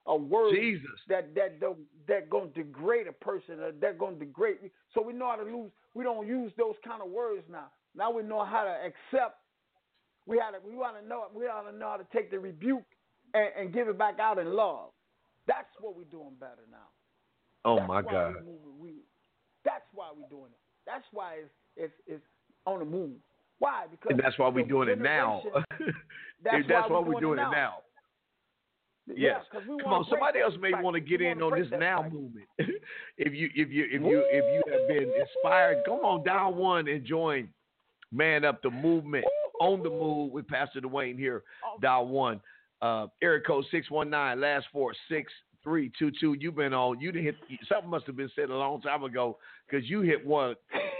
of words Jesus. that that that, that going to degrade a person, or that going to degrade. So we know how to lose. We don't use those kind of words now. Now we know how to accept. We had to, we want to know. We ought to know how to take the rebuke and, and give it back out in love. That's what we're doing better now. Oh that's my why God. We, we, that's why we're doing it. That's why it's it's, it's on the move. Why? Because and that's why we're doing it now. That's, that's why, why we're doing, doing it now. It now. Yes. Yeah, we Come on, somebody else may want to get in on this now cycle. movement. if you if you if you if you have been inspired, come on down one and join Man Up the Movement on the move with Pastor Dwayne here. Oh. Dial one. Uh, area code six one nine, last four six three two two. You've been on. You didn't hit. Something must have been said a long time ago because you hit one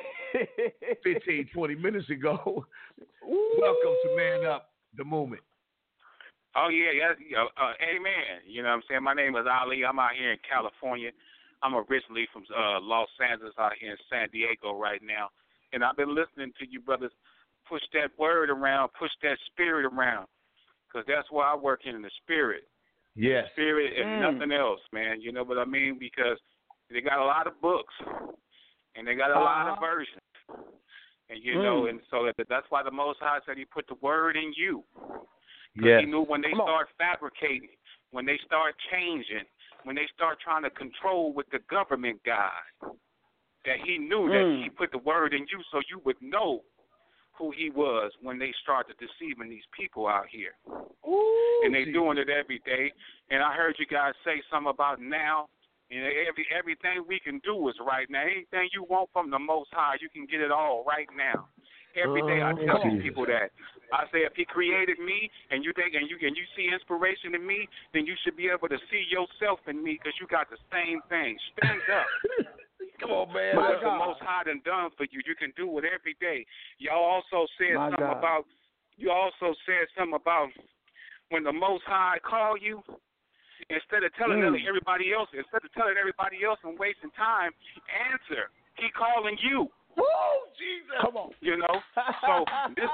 fifteen, twenty minutes ago. Welcome to Man Up the Movement. Oh, yeah, yeah. Uh, amen. You know what I'm saying? My name is Ali. I'm out here in California. I'm originally from uh, Los Angeles, out here in San Diego right now. And I've been listening to you brothers push that word around, push that spirit around, because that's why I work in the spirit. Yes. The spirit and mm. nothing else, man. You know what I mean? Because they got a lot of books, and they got a uh-huh. lot of versions. And, you mm. know, and so that, that's why the Most High said he put the word in you. Because yes. he knew when they start fabricating, when they start changing, when they start trying to control with the government God, that he knew mm. that he put the word in you so you would know who he was when they started deceiving these people out here. Ooh, and they geez. doing it every day. And I heard you guys say something about now. You know, every everything we can do is right now. Anything you want from the Most High, you can get it all right now. Every day I tell these people that. I say if he created me and you think and you and you see inspiration in me, then you should be able to see yourself in me because you got the same thing. Stand up. Come on, man. What the Most High done done for you, you can do it every day. Y'all also said My something God. about. You also said something about when the Most High call you. Instead of telling mm. everybody else, instead of telling everybody else and wasting time, answer. He calling you. Woo, Jesus. Come on. You know, so this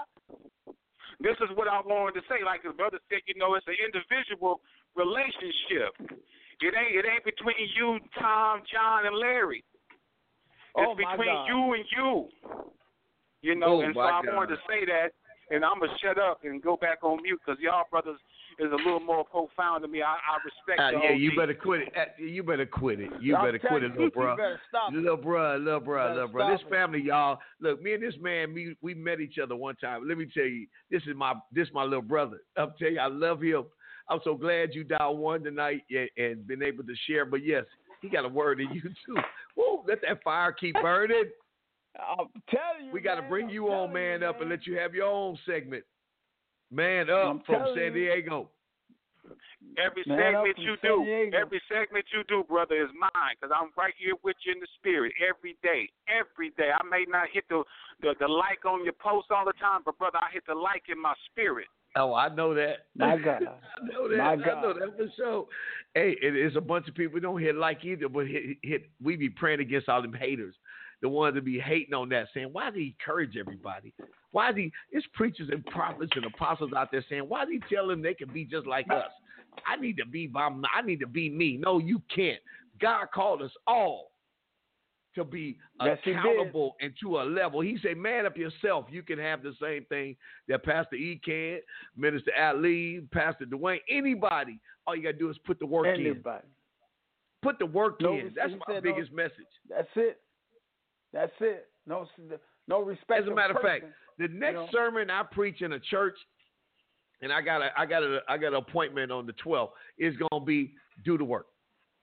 this is what I wanted to say. Like the brother said, you know, it's an individual relationship. It ain't it ain't between you, Tom, John, and Larry. It's oh, my between God. you and you. You know, oh, and so I God. wanted to say that, and I'm gonna shut up and go back on mute because y'all brothers is a little more profound to me. I, I respect uh, the yeah, O G. you better quit it. Uh, you better quit it. You I'll better quit it, you, little bro. You better stop little bro, little bro, little bro. This it. family, y'all. Look, me and this man, we, we met each other one time. Let me tell you, this is my this my little brother. I'll tell you, I love him. I'm so glad you dialed one tonight and, and been able to share. But yes, he got a word in you too. Woo, let that fire keep burning. I'm telling you, we got to bring I'm you on, man, you, up, man. and let you have your own segment. Man Up I'm from San you. Diego. Every Man segment up you San do, Diego. every segment you do, brother, is mine because I'm right here with you in the spirit every day, every day. I may not hit the, the the like on your post all the time, but brother, I hit the like in my spirit. Oh, I know that. My God. I know that. My God. I know that for sure. Hey, it is a bunch of people who don't hit like either, but hit, hit, we be praying against all them haters, the ones that be hating on that, saying, why do he encourage everybody? Why do he, it's preachers and prophets and apostles out there saying, why do he tell them they can be just like us? I need to be by, I need to be me. No, you can't. God called us all to be yes, accountable and to a level. He said, man up yourself. You can have the same thing that Pastor E can, Minister Ali, Pastor Dwayne, anybody. All you got to do is put the work anybody. in. Put the work no, in. That's my biggest no, message. That's it. That's it. No, no respect. As a matter of fact, the next you know? sermon I preach in a church, and I got a, I got a, I got an appointment on the twelfth, is going to be do the work.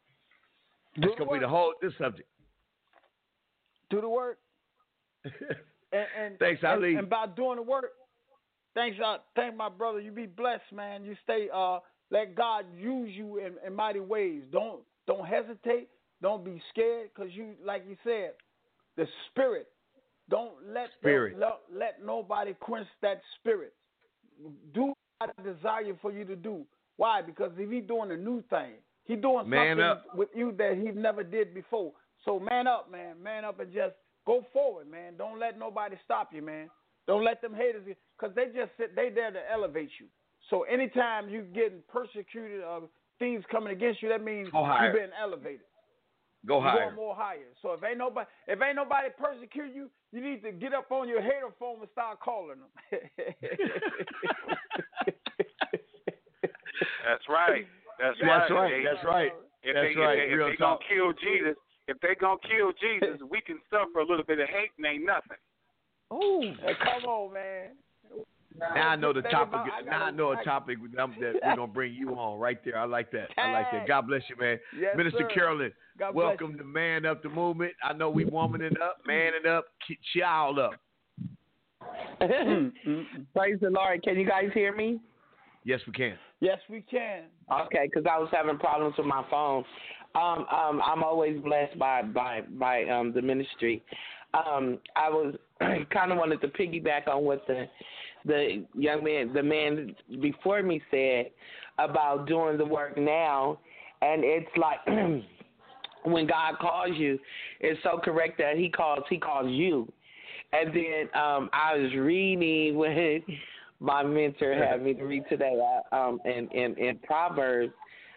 Do it's going to be the whole this subject. Do the work. and, and thanks, and, Ali. And by doing the work, thanks, uh, thank my brother. You be blessed, man. You stay. Uh, let God use you in, in mighty ways. Don't don't hesitate. Don't be scared, because you, like you said, the spirit. Don't let spirit. The, let, let nobody quench that spirit. Do what I desire for you to do. Why? Because if he's doing a new thing, he's doing man something up. with you that he never did before. So man up, man. Man up and just go forward, man. Don't let nobody stop you, man. Don't let them haters, because they just sit, they there to elevate you. So anytime you getting persecuted or things coming against you, that means Go higher. you've been elevated. Go You're higher. going more higher. So if ain't nobody, if ain't nobody persecuting you, you need to get up on your hater phone and start calling them. That's right. That's, That's right. right. They, That's right. If That's they, right. If they, Real if they talk. gonna kill Jesus, if they gonna kill Jesus, we can suffer a little bit of hate and ain't nothing. Ooh, hey, come on, man. Now I know the topic. About, I now I know a topic that we're gonna bring you on right there. I like that. I like that. God bless you, man. Yes, Minister sir. Carolyn, God welcome to Man Up the Movement. I know we warming it up, manning up, child up. Praise the Lord. Can you guys hear me? Yes, we can. Yes, we can. Okay, because I was having problems with my phone. Um, um, I'm always blessed by by by um, the ministry. Um, I was kind of wanted to piggyback on what the the young man, the man before me said about doing the work now, and it's like when God calls you, it's so correct that He calls He calls you. And then um, I was reading when my mentor had me to read today uh, um, in, in, in Proverbs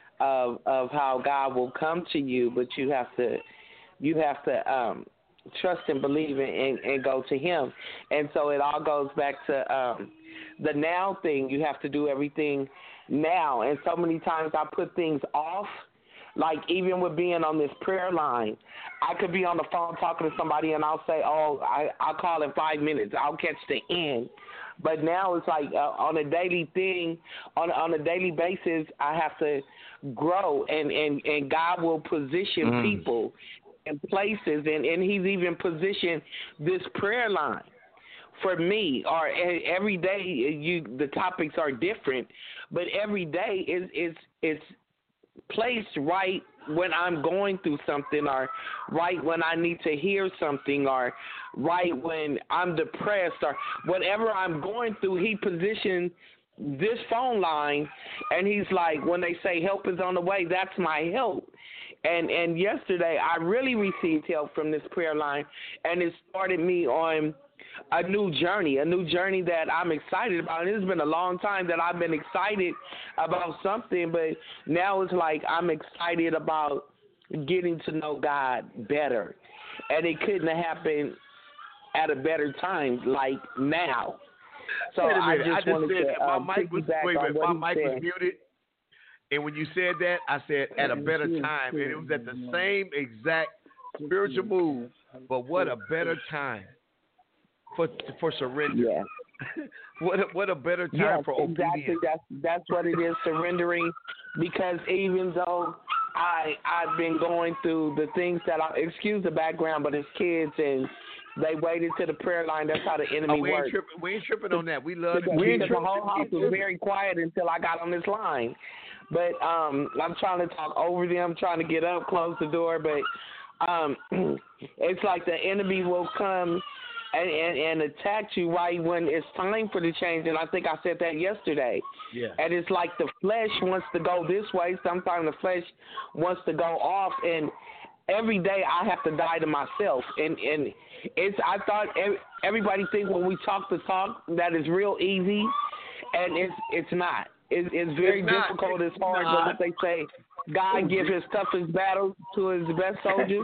of of how God will come to you, but you have to you have to um, trust and believe and, and, and go to Him. And so it all goes back to um, the now thing. You have to do everything now. And so many times I put things off. Like even with being on this prayer line, I could be on the phone talking to somebody and I'll say, oh, I, I'll call in five minutes. I'll catch the end. But now it's like uh, on a daily thing, on, on a daily basis, I have to grow, and, and, and God will position mm. people in places, and, and He's even positioned this prayer line for me. Or every day, you the topics are different, but every day is is it's placed right when I'm going through something, or right when I need to hear something, or right when I'm depressed, or whatever I'm going through. He positioned this phone line, and He's like, when they say help is on the way, that's my help. And and yesterday I really received help from this prayer line, and it started me on a new journey, a new journey that I'm excited about. And it's been a long time that I've been excited about something, but now it's like I'm excited about getting to know God better. And it couldn't have happened at a better time, like now. So wait a I minute. just, I just wanted said to that my um, mic was, wait a minute, my mic said. was muted. And when you said that, I said at a better time. And it was at the same exact spiritual move, but what a better time. For for surrender. Yeah. what a, what a better time yes, for obedience. Exactly. That's that's what it is, surrendering. Because even though I I've been going through the things that I excuse the background, but it's kids and they waited to the prayer line. That's how the enemy oh, we works. Ain't tripping, we ain't tripping on that. We love because, the because the whole house was very quiet until I got on this line. But um, I'm trying to talk over them, trying to get up, close the door. But um, it's like the enemy will come And, and, and attack you right when it's time for the change. And I think I said that yesterday. Yeah. And it's like the flesh wants to go this way. Sometimes the flesh wants to go off. And every day I have to die to myself. And and it's I thought everybody thinks when we talk the talk that is real easy. And it's it's not. It's, it's very it's difficult. It's hard. But what they say, God give His toughest battles to His best soldiers.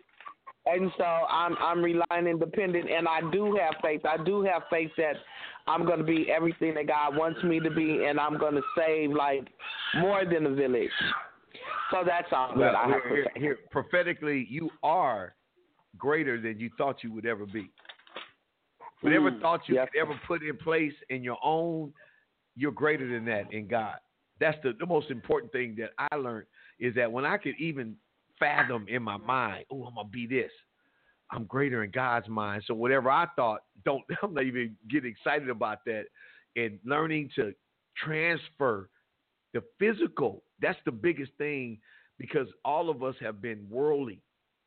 And so I'm I'm relying and dependent, and I do have faith. I do have faith that I'm going to be everything that God wants me to be, and I'm going to save like more than a village. So that's all well, that I have here, to say. Here, prophetically, you are greater than you thought you would ever be. Whatever Mm, thought you yes. could ever put in place in your own, you're greater than that in God. That's the, the most important thing that I learned is that when I could even fathom in my mind, oh, I'm gonna be this. I'm greater in God's mind. So whatever I thought, don't I'm not even getting excited about that. And learning to transfer the physical, that's the biggest thing because all of us have been worldly.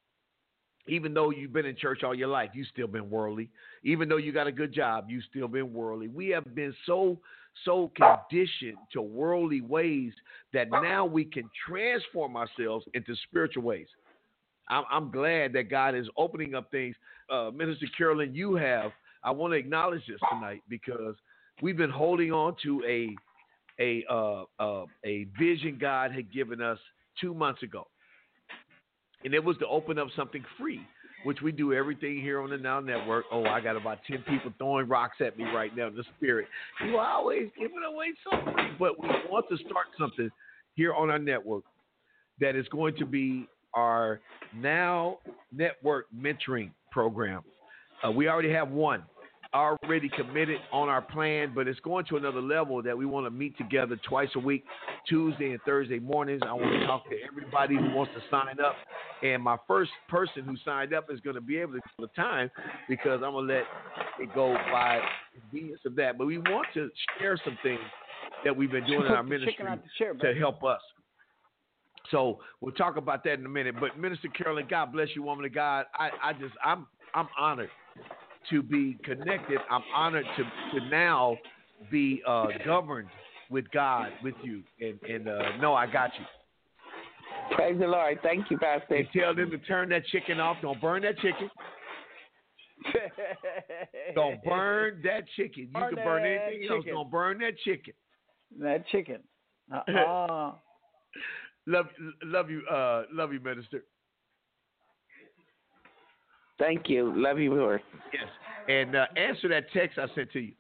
Even though you've been in church all your life, you've still been worldly. Even though you got a good job, you've still been worldly. We have been so, so conditioned to worldly ways that now we can transform ourselves into spiritual ways. I'm, I'm glad that God is opening up things. Uh, Minister Carolyn, you have, I want to acknowledge this tonight because we've been holding on to a a uh, uh, a vision God had given us two months ago, and it was to open up something free, which we do everything here on the Now Network. Oh, I got about ten people throwing rocks at me right now in the spirit. You are always giving away something, but we want to start something here on our network that is going to be our Now Network mentoring program. Uh, we already have one already committed on our plan, but it's going to another level that we want to meet together twice a week, Tuesday and Thursday mornings. I want to talk to everybody who wants to sign up, and my first person who signed up is going to be able to take the time because I'm going to let it go by convenience of that. But we want to share some things that we've been doing in our ministry chair, to help us. So we'll talk about that in a minute. But Minister Carolyn, God bless you, woman of God. I, I just I'm I'm honored to be connected. I'm honored to, to now be uh, governed with God, with you. And, and uh, no, I got you. Praise the Lord. Thank you, Pastor. And tell them to turn that chicken off. Don't burn that chicken. Don't burn that chicken. You Burn can burn that anything chicken. else. Don't burn that chicken. That chicken. Uh-uh. love, love you, uh, love you, Minister. Thank you. Love you more. Yes. And uh, answer that text I sent to you.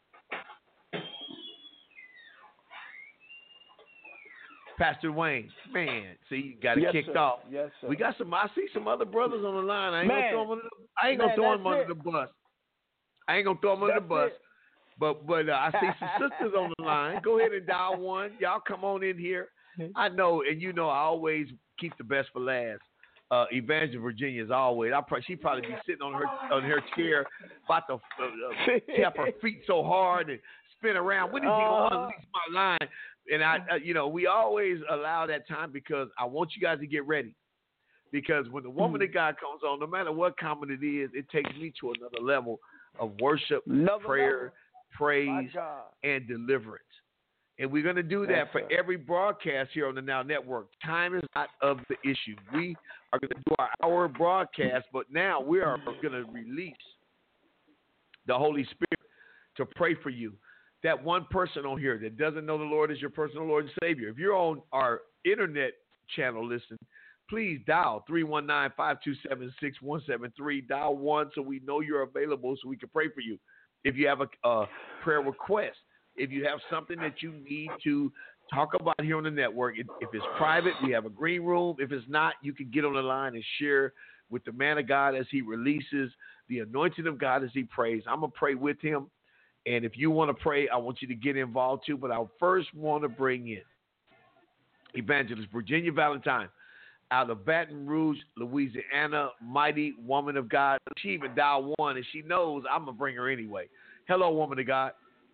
Pastor Wayne, man, see, you got it Yes, kicked sir. off. Yes, sir. We got some. I see some other brothers on the line. I ain't Man. gonna throw them under the, I ain't Man, gonna throw them that's under it. the bus. I ain't gonna throw them under the That's bus. it. But but uh, I see some sisters on the line. Go ahead and dial one. Y'all come on in here. I know, and you know, I always keep the best for last. Uh, Evangelist Virginia is always. I probably she probably be sitting on her on her chair, about to uh, uh, tap her feet so hard and spin around. When is he gonna Uh-huh. unleash my line? And I, uh, you know, we always allow that time because I want you guys to get ready. Because when the woman of God comes on, no matter what comment it is, it takes me to another level of worship, Another prayer, level. My praise, God. and deliverance. And we're going to do that Yes, for sir. every broadcast here on the Now Network. Time is not of the issue. We are going to do our hour broadcast, but now we are going to release the Holy Spirit to pray for you. That one person on here that doesn't know the Lord as your personal Lord and Savior. If you're on our internet channel listening, please dial three one nine, five two seven, six one seven three. Dial one so we know you're available so we can pray for you. If you have a uh, prayer request, if you have something that you need to talk about here on the network, if, if it's private, we have a green room. If it's not, you can get on the line and share with the man of God as he releases the anointing of God as he prays. I'm going to pray with him. And if you want to pray, I want you to get involved too. But I first want to bring in Evangelist Virginia Valentine out of Baton Rouge, Louisiana, mighty woman of God. She even dialed one, and she knows I'm going to bring her anyway. Hello, woman of God.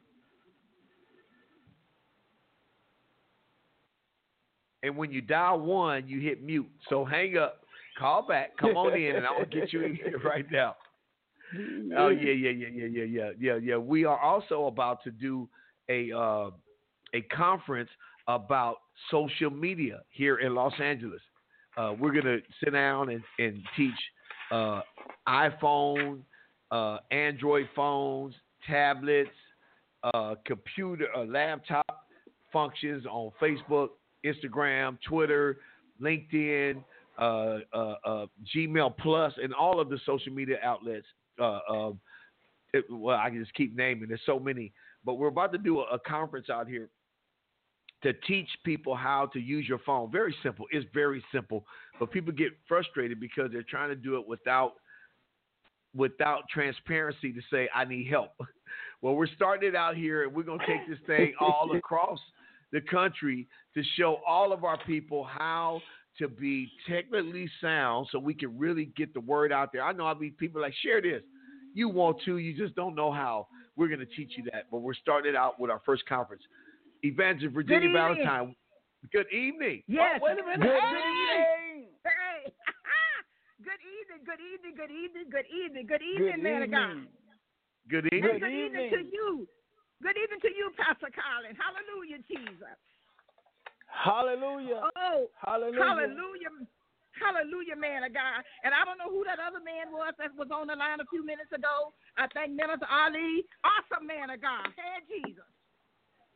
And when you dial one, you hit mute. So hang up, call back, come on in, and I'll get you in here right now. Oh yeah, yeah, yeah, yeah, yeah, yeah, yeah, yeah. We are also about to do a uh, a conference about social media here in Los Angeles. Uh, we're gonna sit down and, and teach uh, iPhone, uh, Android phones, tablets, uh, computer, uh, laptop functions on Facebook, Instagram, Twitter, LinkedIn, uh, uh, uh, Gmail Plus, and all of the social media outlets. Uh, uh, it, well, I can just keep naming. There's so many, but we're about to do a, a conference out here to teach people how to use your phone. Very simple. It's very simple, but people get frustrated because they're trying to do it without without transparency to say, I need help. Well, we're starting it out here, and we're going to take this thing all across the country to show all of our people how to be technically sound so we can really get the word out there. I know I'll be people like, share this. You want to, you just don't know how. We're going to teach you that, but we're starting it out with our first conference. Evangelist Virginia Good Valentine. Good evening. Yes. Oh, wait a minute. Good Hey. evening. Hey. Good evening, good evening, good evening, good evening, good evening, man of God. Good And evening. good evening to you. Good evening to you, Pastor Colin. Hallelujah, Jesus. Hallelujah. Oh, Hallelujah. hallelujah. Hallelujah, man of God. And I don't know who that other man was that was on the line a few minutes ago. I think Minister Ali. Awesome man of God. Hey, Jesus.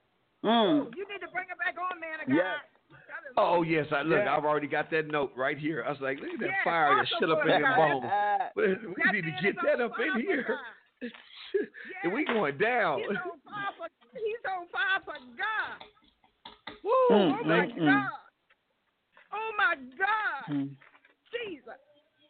Mm. You need to bring it back on, man of God. Yes. Oh, yes. I Look, Yeah. I've already got that note right here. I was like, look at that Yes, fire that awesome shut up boy, in them God. bones. We That need to man get is that on up in fire for here. God. And we going down. He's on fire for, he's on fire for God. Woo, Oh, my thank you. God. Oh, my God. Mm. Jesus.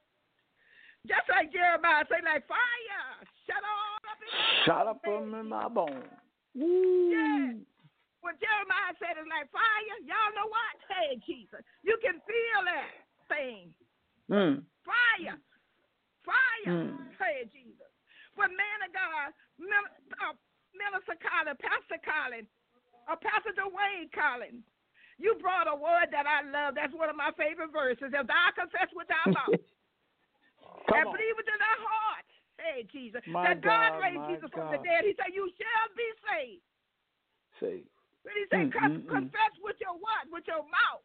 Just like Jeremiah say, like fire. Shut all up in my Shut bones, up baby. in my bones. Yeah. When Jeremiah said it's like fire, y'all know what? Hey, Jesus. You can feel that thing. Mm. Fire. Fire. Mm. Hey, Jesus. But man of God, Min- uh, Minister Collins, Pastor Collins, uh, Pastor Dwayne Collins, you brought a word that I love. That's one of my favorite verses. If thou confess with thy mouth and on. believe it in thy heart, hey, Jesus, My that God, God, raised my Jesus from the God. dead, he said, you shall be saved. Say, But he said, Mm, con- mm, mm. confess with your what? With your mouth.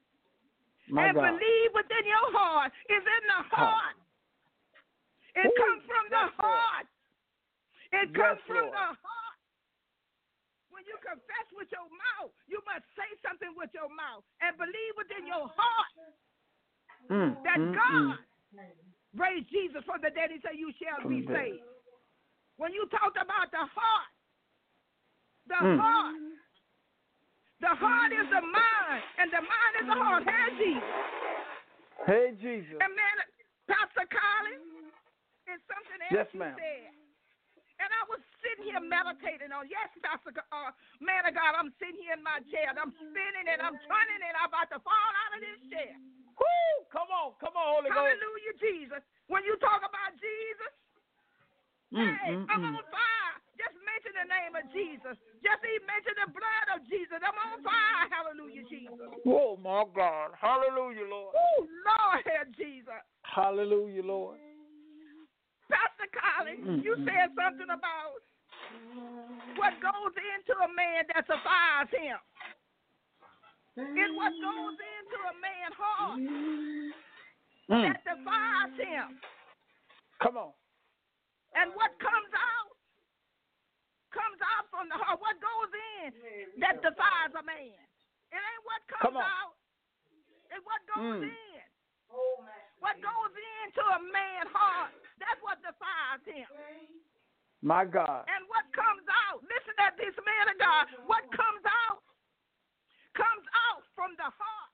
my and God. believe within your heart is in the heart. It Ooh, comes from the yes, Lord. heart. It Yes, comes from Lord. the heart. When you confess with your mouth, you must say something with your mouth and believe within your heart Mm, that mm, God mm. raised Jesus from the dead. He said, you shall be From the dead. saved. When you talked about the heart, the Mm. heart, the heart is the mind, and the mind is the heart. Hey, Jesus. Hey, Jesus. And man, Pastor Collins, it's something else Yes, you ma'am. said. And I was sitting here meditating on, yes, Pastor, uh, man of God, I'm sitting here in my chair. I'm spinning and I'm turning and I'm about to fall out of this chair. Woo! Come on, come on, Holy Ghost. Hallelujah, Jesus. When you talk about Jesus, Mm, hey, mm, I'm mm. on fire. Just mention the name of Jesus. Just even mention the blood of Jesus. I'm on fire. Hallelujah, Jesus. Oh, my God. Hallelujah, Lord. Oh, Lord, Jesus. Hallelujah, Lord. Pastor Collins, Mm, you mm. said something about what goes into a man that defies him. It's what goes into a man's heart Mm. that defies him. Come on. And what comes out, comes out from the heart. What goes in that defies a man. It ain't what Come comes on. out. It's what goes Mm. in. What goes into a man's heart, that's what defies him. My God. And what comes out, listen at this, man of God, what comes out, comes out from the heart.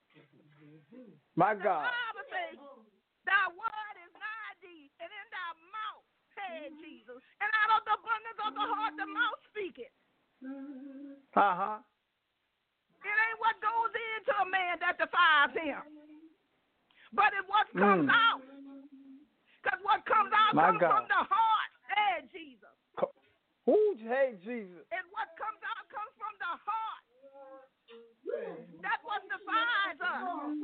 My The God. Bible says, thy word is nigh thee, and in thy mouth, hey, Jesus. And out of the abundance of the heart, the mouth speaketh. Uh-huh. It ain't what goes into a man that defies him, but it what comes Mm. out. Because what comes out My comes God. from the heart, hey, Jesus. Ooh, hey, Jesus. And what comes out comes from the heart. That's what defies us.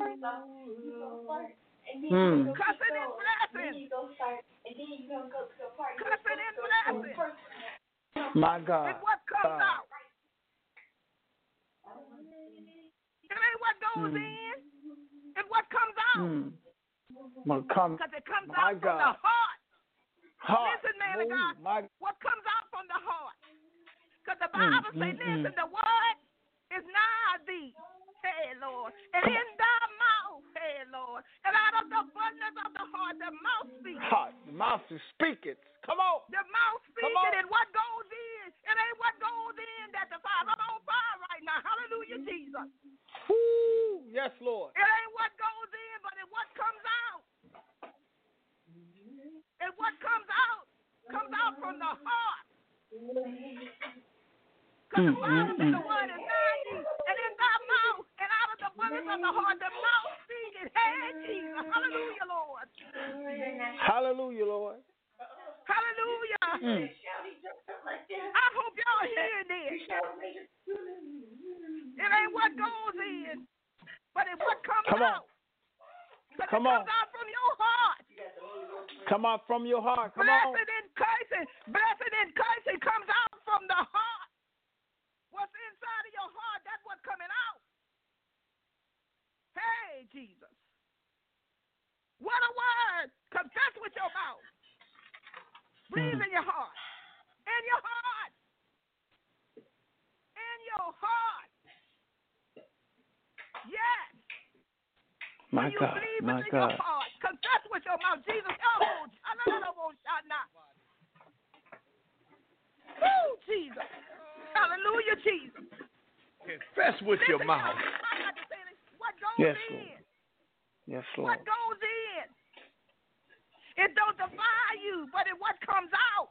Mm. Cussing and blessing. Cussing and blessing. My God. It's what comes God. out. It ain't what goes Mm. in. It's what comes out. Mm. Well, come. Because it comes My out from the God. heart. Heart. Listen, man of Ooh, God. my. What comes out from the heart? Because the Mm, Bible says, mm, listen, mm. the word is nigh thee. Hey, Lord. And Come in thy mouth, hey, Lord. And out of the abundance of the heart, the mouth speaks. Heart. The mouth is speaking. Come on. The mouth Come speaking, on. and what goes in, it ain't what goes in that defiles. I'm on fire right now. Hallelujah, Jesus. Woo. Yes, Lord. It ain't what goes in, but it what comes out. And what comes out, comes out from the heart. Because the Mm, Bible mm, says the mm. word is nigh thee, and in thy mouth, and out of the abundance of the heart, the mouth speaketh. Hey, Jesus. Hallelujah, Lord. Hallelujah, Lord. Hallelujah. Mm. I hope y'all hearing this. It ain't what goes in, but it's what comes Come on. out. Because Come it on. comes out from your heart. Come out from your heart. Come on. Blessing and cursing. Blessing and cursing comes out from the heart. What's inside of your heart, that's what's coming out. Hey, Jesus. What a word. Confess with your mouth. Breathe Mm. in your heart. In your heart. In your heart. My when you God, believe my it in God. your heart, confess with your mouth, Jesus. Oh, Woo, Jesus. Hallelujah, Jesus. Confess with your Listen, mouth. I got to say this. What goes Yes, in? Lord. Yes, Lord. What goes in? It don't defy you, but it what comes out.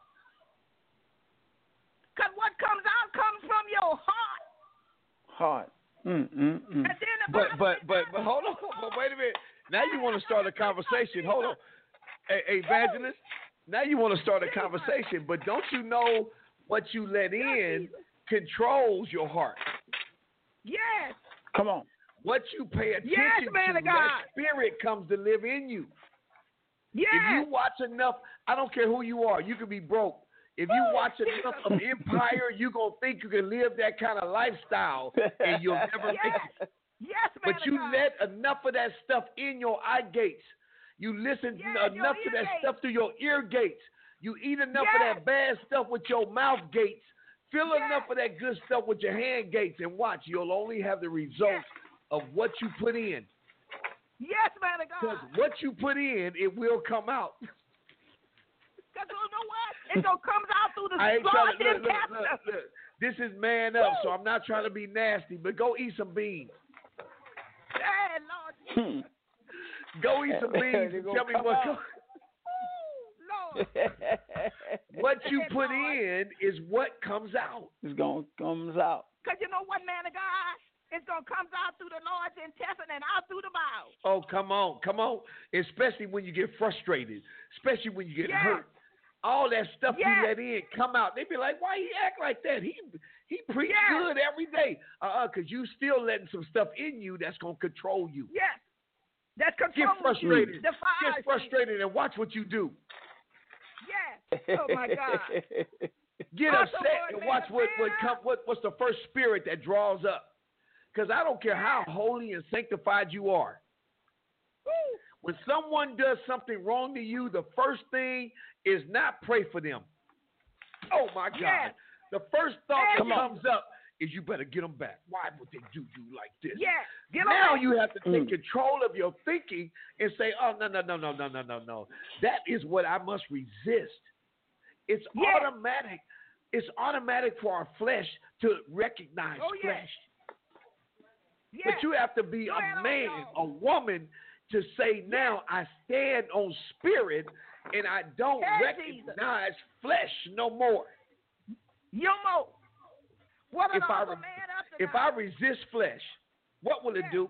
Because what comes out comes from your heart. Heart. Mm, mm, mm. And then the But Bible but says but God but hold on. But wait a minute. Now you want to start a conversation. Hold on. Hey, hey, evangelist. Now you want to start a conversation, but don't you know what you let in controls your heart? Yes. Come on. What you pay attention Yes, man to, of God. that spirit comes to live in you. Yes. If you watch enough, I don't care who you are, you could be broke. If you Woo, watch enough of Empire, you're going to think you can live that kind of lifestyle and you'll never Yes. make it. Yes, man But of you God. let enough of that stuff in your eye gates. You listen Yes, enough your to ear that gates. stuff through your ear gates. You eat enough Yes. of that bad stuff with your mouth gates. Feel Yes. enough of that good stuff with your hand gates, and watch. You'll only have the results of what you put in. Yes, man of Because God. what you put in, it will come out. Because you know what? It gonna comes out through the I ain't trying to sludge look, and look, look, cast. look. This is man up, so I'm not trying to be nasty, but go eat some beans. Hey, Lord. Hmm. Go eat some beans They and gonna tell me come what out. Ooh, Lord. what you Hey, put Lord. in is what comes out. It's going comes out. Because you know what, man of God? It's going to come out through the Lord's intestine and out through the bowel. Oh, come on, come on. Especially when you get frustrated, especially when you get Yes. hurt. All that stuff Yes. you let in come out. They be like, why he act like that? He he preach Yes. good every day. Uh-uh, because you still letting some stuff in you that's going to control you. Yes. That's Get controlling frustrated. you. Defies Get you. frustrated and watch what you do. Yes. Oh, my God. Get Also, upset Lord, and man, watch what, what man. come what, what's the first spirit that draws up. Because I don't care how holy and sanctified you are. Woo. When someone does something wrong to you, the first thing is not pray for them. Oh, my God. Yes. The first thought that Come on. comes up is you better get them back. Why would they do you like this? Yes. Get Now on. you have to take Mm. control of your thinking and say, oh, no, no, no, no, no, no, no, no. That is what I must resist. It's Yes. automatic. It's automatic for our flesh to recognize Oh, yes. flesh. Yes. But you have to be Go ahead a on, man, y'all. a woman, to say, now I stand on spirit and I don't Yes, Jesus. recognize flesh no more. Yomo. What an If I, awesome re- man up if I resist flesh, what will it do?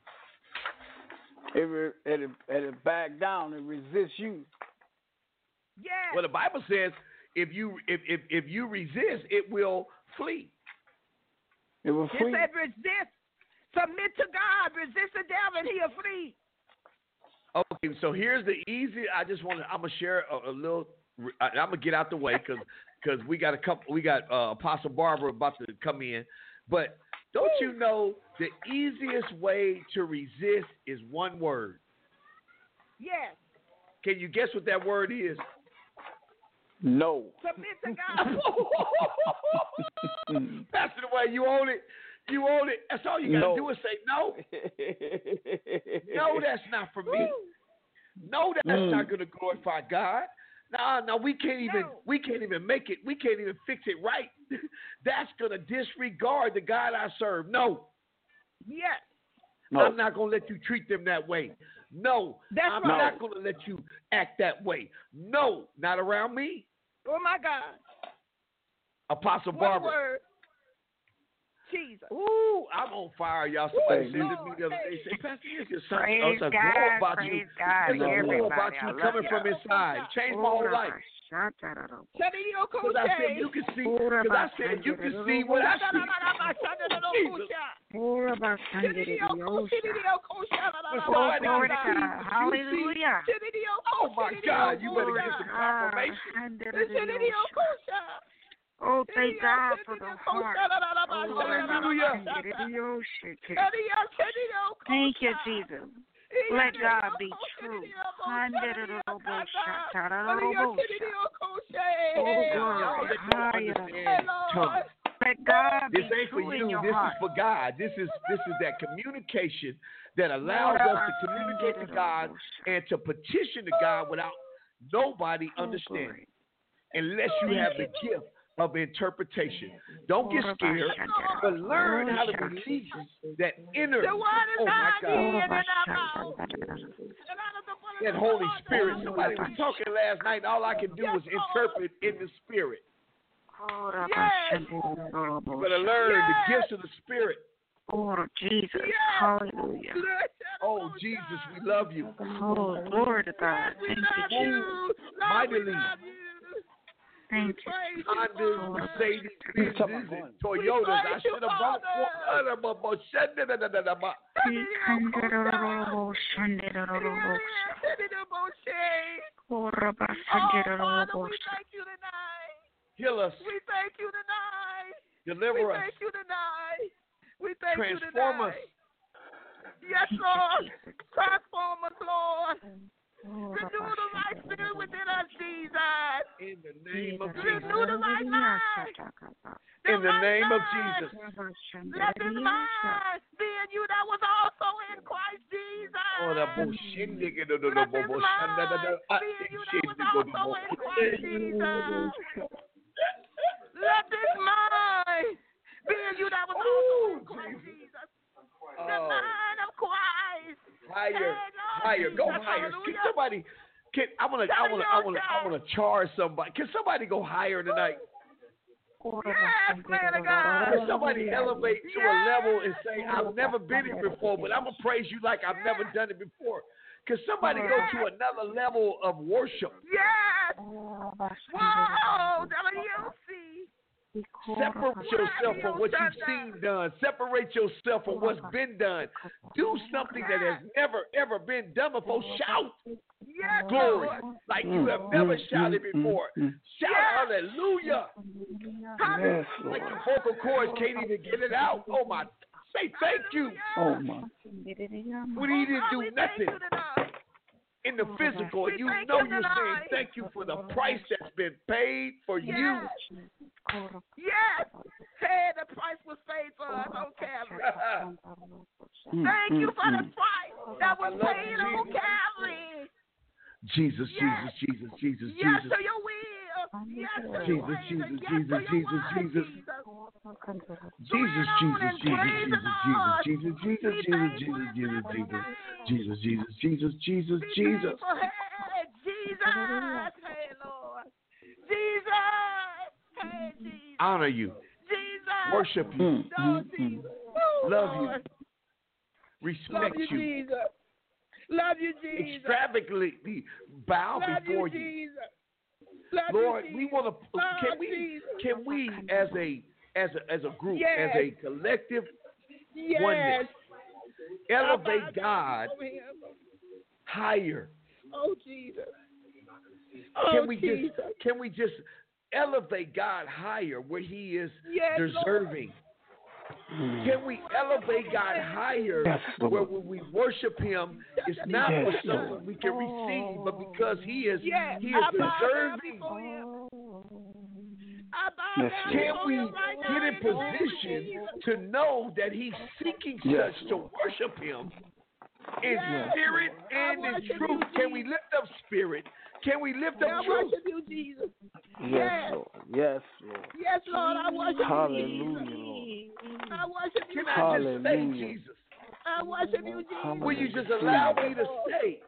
It re- it'll, it'll back down and resist you. Yes. Well, the Bible says if you if if, if you resist, it will flee. It will It free. said resist. Submit to God. Resist the devil and he'll flee. Okay, so here's the easy. I just want to. I'm gonna share a, a little. I, I'm gonna get out the way because because we got a couple. We got uh, Apostle Barbara about to come in, but don't you know the easiest way to resist is one word? Yes. Can you guess what that word is? No. Submit to God. Pastor the way you own it. You own it. That's all you gotta No. do is say no. No, that's not for me. No, that's Mm. not going to glorify God. No, no, we can't even No. we can't even make it. We can't even fix it right. That's going to disregard the God I serve. No, Yes. No. I'm not going to let you treat them that way. No, That's I'm right. not going to let you act that way. No, not around me. Oh, my God. Apostle What a Barbara. word. Jesus. Ooh, I'm on fire, y'all. Somebody Hey, said to Lord, me the other day, hey. say, Pastor, there's just something Praise there's a God, glow about you. praise God, There's a glow everybody. about I you love coming you. from inside. Changed my whole life. Because I said you can see, because I said you can see what I see. Jesus. Oh, about Sunday, But oh, somebody glory to can see God. what you see. Hallelujah. Oh my God, you better get some confirmation. Oh, thank God for the heart. Hallelujah. Thank you, Jesus. Let God be true. Oh, glory. Y'all that don't understand tongues. Let God This be ain't for true you. in your This heart. is for God. This is this is that communication that allows us to communicate to God and to petition to God without nobody understanding, unless you have the gift of interpretation. Don't get scared, but learn how to release that inner, oh my God, that Holy Spirit. Somebody was talking last night, and all I could do was interpret in the Spirit. Yes. You better learn the gifts of the Spirit. Oh, Jesus. Yes. Hallelujah. Oh, Jesus, we love you. Oh, glory to God. Thank you, Move mightily. Thank you. Hondas, Mercedes, Benzes, and Toyotas. I should have bought one. Oh, Father, we thank you tonight. Heal us. We thank you tonight. Deliver we us. thank you tonight. We thank Transform you us. tonight. Yes, Lord. Transform us, Lord. Renew the right spirit within us, Jesus. In the name of Jesus. Renew the right mind. In the right name of mind. Jesus. Let this mind be in you that was also in Christ Jesus. Oh, the bullshit. Let this mind be in you that was also in Christ Jesus. Let this mind be in you that was also in Christ Jesus. The mind of Christ. Higher, higher, go higher. Can somebody? Can I want to? I want to. I want to. I want to charge somebody. Can somebody go higher tonight? Yes, man of God. Can somebody elevate to a level and say, "I've never been here before, but I'm gonna praise you like I've never done it before"? Can somebody go to another level of worship? Yes. Whoa, W C. Separate yourself from what you've seen done. Separate yourself from what's been done. Do something that has never, ever been done before. Shout yes, glory Lord. like you have never shouted before. Shout hallelujah. Yes, Lord. Like your vocal cords can't even get it out. Oh, my. Say thank you. Oh, my. When he didn't do nothing in the physical, you know you're saying thank you for the price that's been paid for you. Yes. Hey, the price was paid for us on Calvary. Thank you for the price that was paid on Calvary. Jesus, Yes. Jesus, Jesus, Jesus, Yes Jesus. to your will. Yes to Jesus, your way. Jesus, Yes Jesus, to your Jesus, word, Jesus. Jesus. Jesus, Jesus, Jesus, Jesus, Jesus, Jesus, Jesus, Jesus, Jesus, Jesus, Jesus, Jesus, Jesus, Jesus, Jesus. Hey, Jesus. Hey, Lord. Jesus. Hey, Jesus. Honor you, Jesus. worship you, Oh, Jesus. Oh, love you, Lord. Love respect you, you, Jesus. Love you, Jesus. extravagantly bow Love before you, you. Jesus. Love Lord, you, we Jesus. want to. Can Love we? Jesus. Can we, as a as a as a group, Yes. as a collective Yes. oneness, elevate I bow God down before him. higher? Oh, Jesus. Oh, Can we Jesus. just can we just elevate God higher where He is Yes, deserving? Can we elevate God higher Yes, Lord. where when we worship Him, it's not Yes, for Lord. something we can receive, but because He is Yes. He is I bow down deserving. before him. I bow Yes, down Lord. Can before we him right now get in in the name of position Jesus. to know that He's seeking Yes, such to worship Him in Yes, spirit Lord. and I in worship truth? you, Can we Jesus. lift up spirit? Can we lift I up truth? worship you, Jesus. Yes, Yes. Lord. Yes, Lord. Yes, Lord, I worship Hallelujah, you, Lord. Jesus. I worship you, Can I just say, Hallelujah. Jesus? I worship you, Jesus. Will you just allow me to stay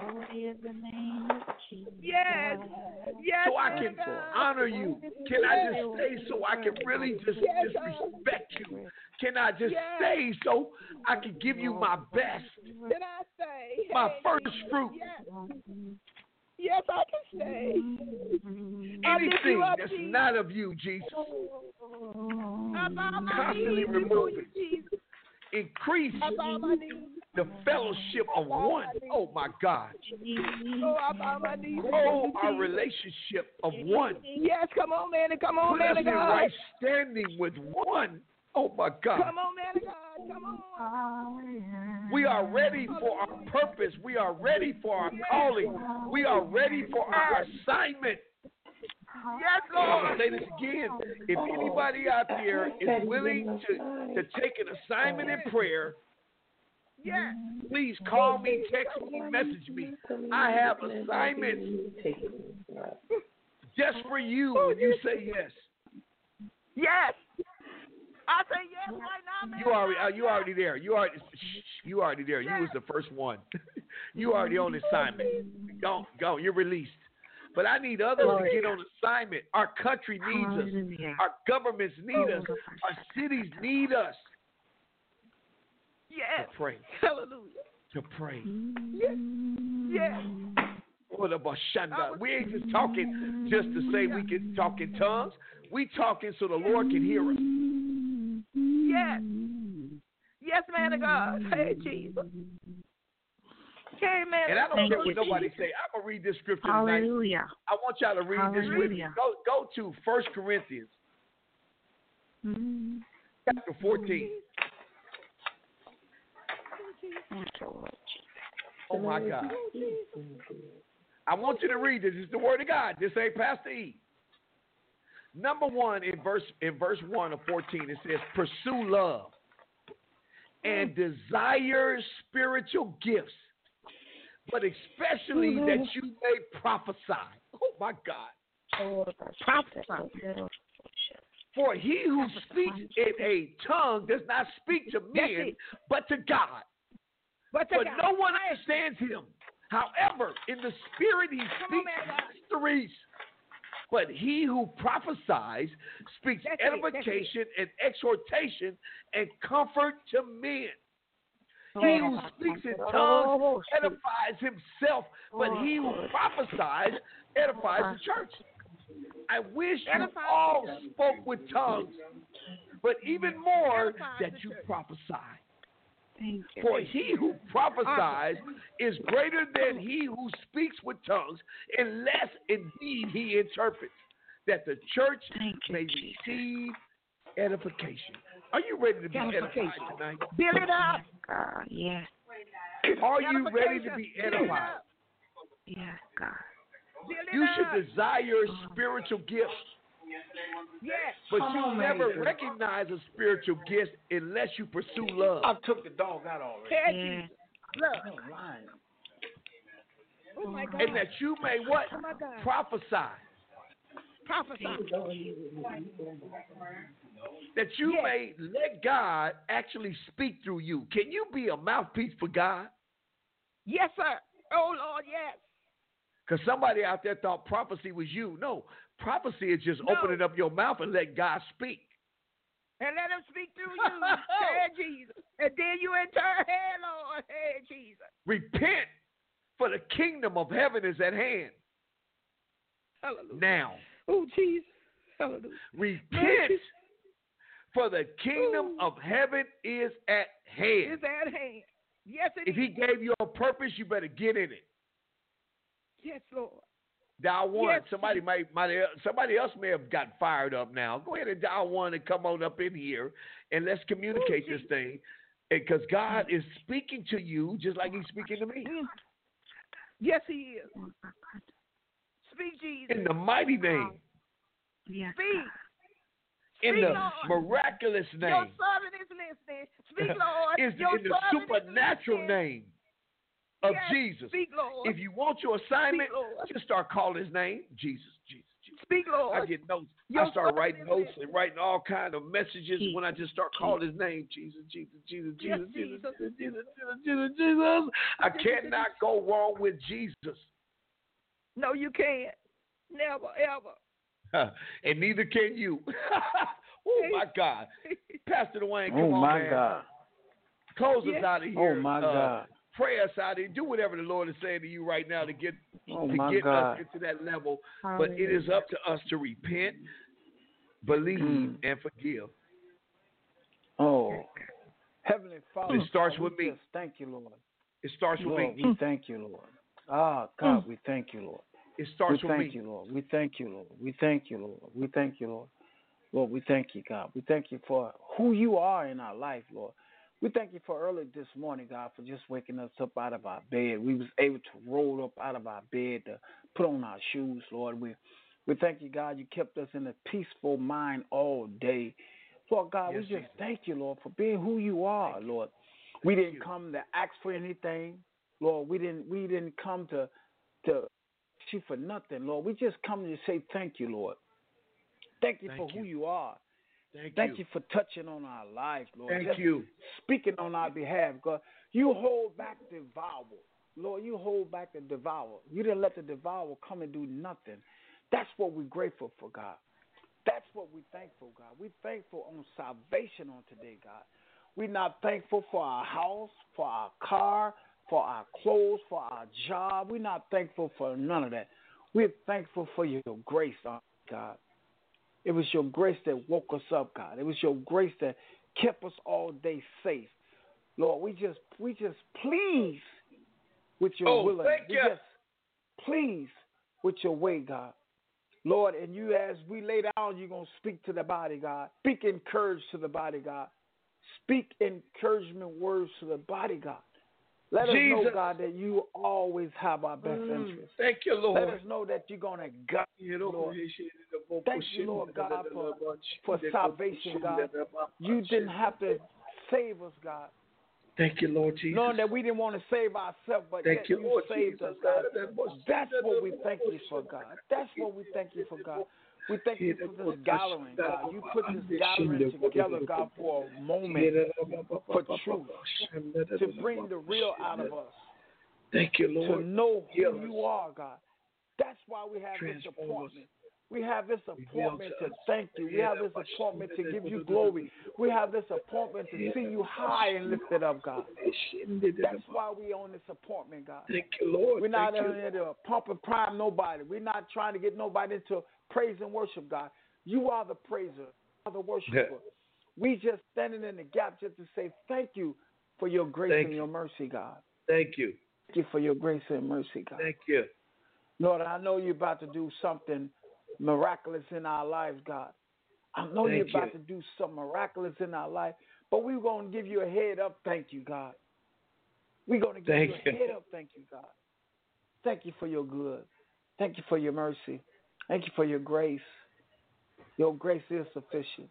Yes. Yes, so I man can of God. honor you? Can I just stay so I can really just, Yes, just God. respect you? Can I just Yes. stay so I can give you my best, Can I stay? my Hey, first Jesus. fruit? Yes. Yes, I can stay. I lift Anything you up, that's Jesus. not of you, Jesus, I bow my constantly knees remove before it. you, Jesus. Increase I bow my knees. the fellowship of one. Oh my God. Oh, I bow my knees. Grow our relationship of one. Yes, come on, man, and come on, Put man us of in God. right standing with one. Oh my God. Come on, man of God. Come on. We are ready for our purpose. We are ready for our calling. We are ready for our assignment. Yes, Lord. I'll say this again. If anybody out there is willing to, to take an assignment in prayer, Yes. please call me, text me, message me. I have assignments just for you when you say yes. Yes. I say yes right now, man. You already, uh, you already there. You already, you already there. You was the first one. You already on assignment. Go, go. You're released. But I need others to get on assignment. Our country needs us. Our governments need us. Our cities need us. Yes. To pray. Hallelujah. To pray. Yes. Yes. What about Shanda? We ain't just talking just to say we can talk in tongues. We talking so the Lord can hear us. Yes. Yes, man of God. Hey, Jesus. Hey, man. And I don't Thank care what you, nobody Jesus. say. I'm gonna read this scripture Hallelujah. tonight. I want y'all to read this with me. Hallelujah. Go go to First Corinthians Mm-hmm. chapter fourteen. Thank you, Lord. Oh my God. I want you to read this. It's the word of God. This ain't Pastor E. Number one in verse in verse one of fourteen, it says, pursue love and desire spiritual gifts, but especially that you may prophesy. Oh my God. Prophesy. For he who speaks in a tongue does not speak to men, but to God. But, to But God. no one understands him. However, in the spirit he speaks mysteries. But he who prophesies speaks That's it, edification and exhortation and comfort to men. Oh, He who speaks in tongues edifies himself, but he who prophesies edifies the church. I wish you all spoke with tongues, but even more that you prophesy. Thank you. For he who prophesies is greater than he who speaks with tongues, unless indeed he interprets, that the church may receive edification. Are you ready to be edified tonight? Build it up. God, yes. Are you ready to be edified? Yes, God. You should desire spiritual gifts. Yes. But you never recognize a spiritual gift unless you pursue love. I took the dog out already. Yeah. Look. Oh my God. And that you may what? Oh my God. Prophesy. Prophesy. That you Yes. may let God actually speak through you. Can you be a mouthpiece for God? Yes, sir. Oh Lord, yes. Because somebody out there thought prophecy was you. No, prophecy is just No. opening up your mouth and let God speak. And let him speak through you. Hey, Jesus. And then you in turn, hey, Lord. Hey, Jesus. Repent, for the kingdom of heaven is at hand. Hallelujah. Now. Oh, Jesus. Hallelujah. Repent, for the kingdom Ooh. of heaven is at hand. It's at hand. Yes, it If is. he gave you a purpose, you better get in it. Yes, Lord. Dial one. Yes. Somebody might, might, somebody else may have got fired up now. Go ahead and dial one and come on up in here and let's communicate Ooh, this thing, because God is speaking to you just like He's speaking to me. Mm. Yes, he is. Speak, Jesus. In the mighty name, Yes, Speak. in Speak, the Lord. miraculous Your name, servant is listening. Speak, Lord. is Your in the servant is supernatural listening. name of Yes. Jesus. Speak, Lord. If you want your assignment, Speak, Lord. just start calling His name, Jesus, Jesus, Jesus. Speak, Lord. I get notes. Your I start servant writing is notes listening. and writing all kind of messages Jesus. when I just start calling His name, Jesus, Jesus, Jesus, Yes, Jesus, Jesus, Jesus. Jesus, Jesus, Jesus, Jesus, Jesus. I cannot go wrong with Jesus, No, you can't. Never, ever. and neither can you. Oh my God, Pastor Dwayne, come Oh on, my man. God. Close us Yes. out of here. Oh my Uh, God. Pray us out of here. Do whatever the Lord is saying to you right now to get Oh to my get God. us into that level. But it is up to us to repent, believe, Mm. and forgive. Oh. Heavenly Father, It starts God, with we me. just thank you, Lord. It starts with Lord, me. we thank you, Lord. Ah, God, we thank you, Lord. It starts we with thank me. you, Lord. We thank you, Lord. We thank you, Lord. We thank you, Lord. Lord, we thank you, God. We thank you for who you are in our life, Lord. We thank you for early this morning, God, for just waking us up out of our bed. We was able to roll up out of our bed to put on our shoes, Lord. We We thank you, God, you kept us in a peaceful mind all day. Lord God, Yes, we just Jesus. thank you, Lord, for being who you are, Lord. We Thank didn't you. come to ask for anything, Lord. We didn't we didn't come to to ask you for nothing, Lord. We just come to say thank you, Lord. Thank you Thank for you. who you are. Thank, Thank you. you for touching on our lives, Lord. Thank Just you. speaking on our behalf, God. You hold back the devourer. Lord, you hold back the devourer. You didn't let the devourer come and do nothing. That's what we're grateful for, God. That's what we're thankful, God. We're thankful on salvation on today, God. We're not thankful for our house, for our car, for our clothes, for our job. We're not thankful for none of that. We're thankful for your grace, God. It was your grace that woke us up, God. It was your grace that kept us all day safe. Lord, we just we just please with your Oh, will. thank We you. just please with your way, God. Lord, and you, as we lay down, you're going to speak to the body, God. Speak encouragement to the body, God. Speak encouragement words to the body, God. Let us know, Jesus. God, that you always have our best Mm, interest. thank you, Lord. Let us know that you're going to guide, Lord. Thank you, Lord God, for, for salvation, God. You didn't have to save us, God. Thank you, Lord Jesus. Knowing that we didn't want to save ourselves, but Thank yet you, you Lord saved Jesus. us, God. That's what we thank you for, God. That's what we thank you for, God. We thank you for this gathering, God. You put this gathering together, God, for a moment, for truth, to bring the real out of us. Thank you, Lord. To know who you are, God. That's why we have this appointment. We have this appointment to thank you. We have this appointment to give you glory. We have this appointment to see you high and lifted up, God. That's why we on this appointment, God. Thank you, Lord. We're not Thank in here to pump and prime nobody. We're not trying to get nobody into praise and worship, God. You are the praiser, you are the worshiper. Yeah. We just standing in the gap just to say thank you for your grace Thank and you. your mercy, God. Thank you. Thank you for your grace and mercy, God. Thank you. Lord, I know you're about to do something miraculous in our lives, God. I know Thank you're about you. to do something miraculous in our life, but we're going to give you a head up, thank you, God. We're going to give Thank you a you. head up, thank you, God. Thank you for your good. Thank you for your mercy. Thank you for your grace. Your grace is sufficient.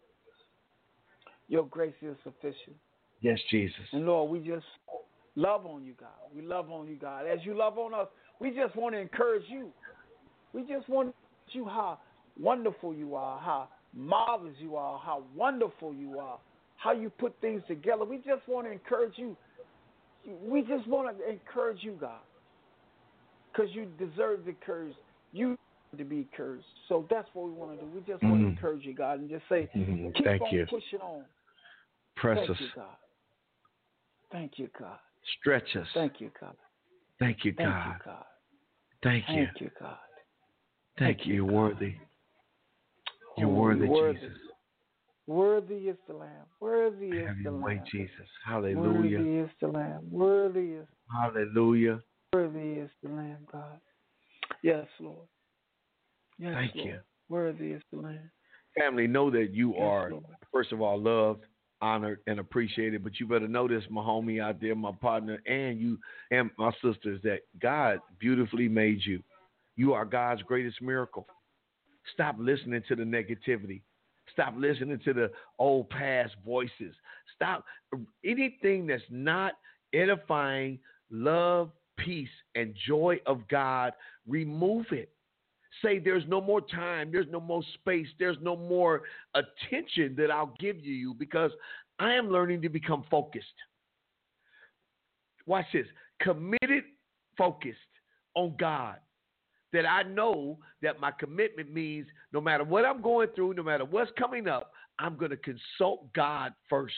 Your grace is sufficient. Yes, Jesus. And Lord, we just love on you, God. We love on you, God. As you love on us, we just want to encourage you. We just want to encourage you how wonderful you are, how marvelous you are, how wonderful you are, how you put things together. We just want to encourage you. We just want to encourage you, God, because you deserve the courage. You to be encouraged. So that's what we want to do. We just want to Mhm. encourage you, God, and just say, Mhm. keep Thank on you. pushing on. Press Thank us. you, God. Thank you, God. Stretch us. Thank you, God. Thank you, Thank God. you, God. Thank you. Thank you, God. Thank Thank you. you, You're God. worthy. You're Oh, worthy, worthy. Jesus. Worthy is the Lamb. Worthy is Have the your way, Lamb. Jesus. Hallelujah. Worthy is the Lamb. Worthy is Hallelujah. worthy is the Lamb, God. Yes, Lord. Yes, Thank Lord. you. Worthy is the Lamb. Family, know that you Yes, are, Lord. first of all, loved, honored, and appreciated. But you better know this, my homie out there, my partner, and you and my sisters, that God beautifully made you. You are God's greatest miracle. Stop listening to the negativity. Stop listening to the old past voices. Stop anything that's not edifying love, peace, and joy of God. Remove it. Say there's no more time, there's no more space, there's no more attention that I'll give you because I am learning to become focused. Watch this. Committed, focused on God. That I know that my commitment means no matter what I'm going through, no matter what's coming up, I'm going to consult God first.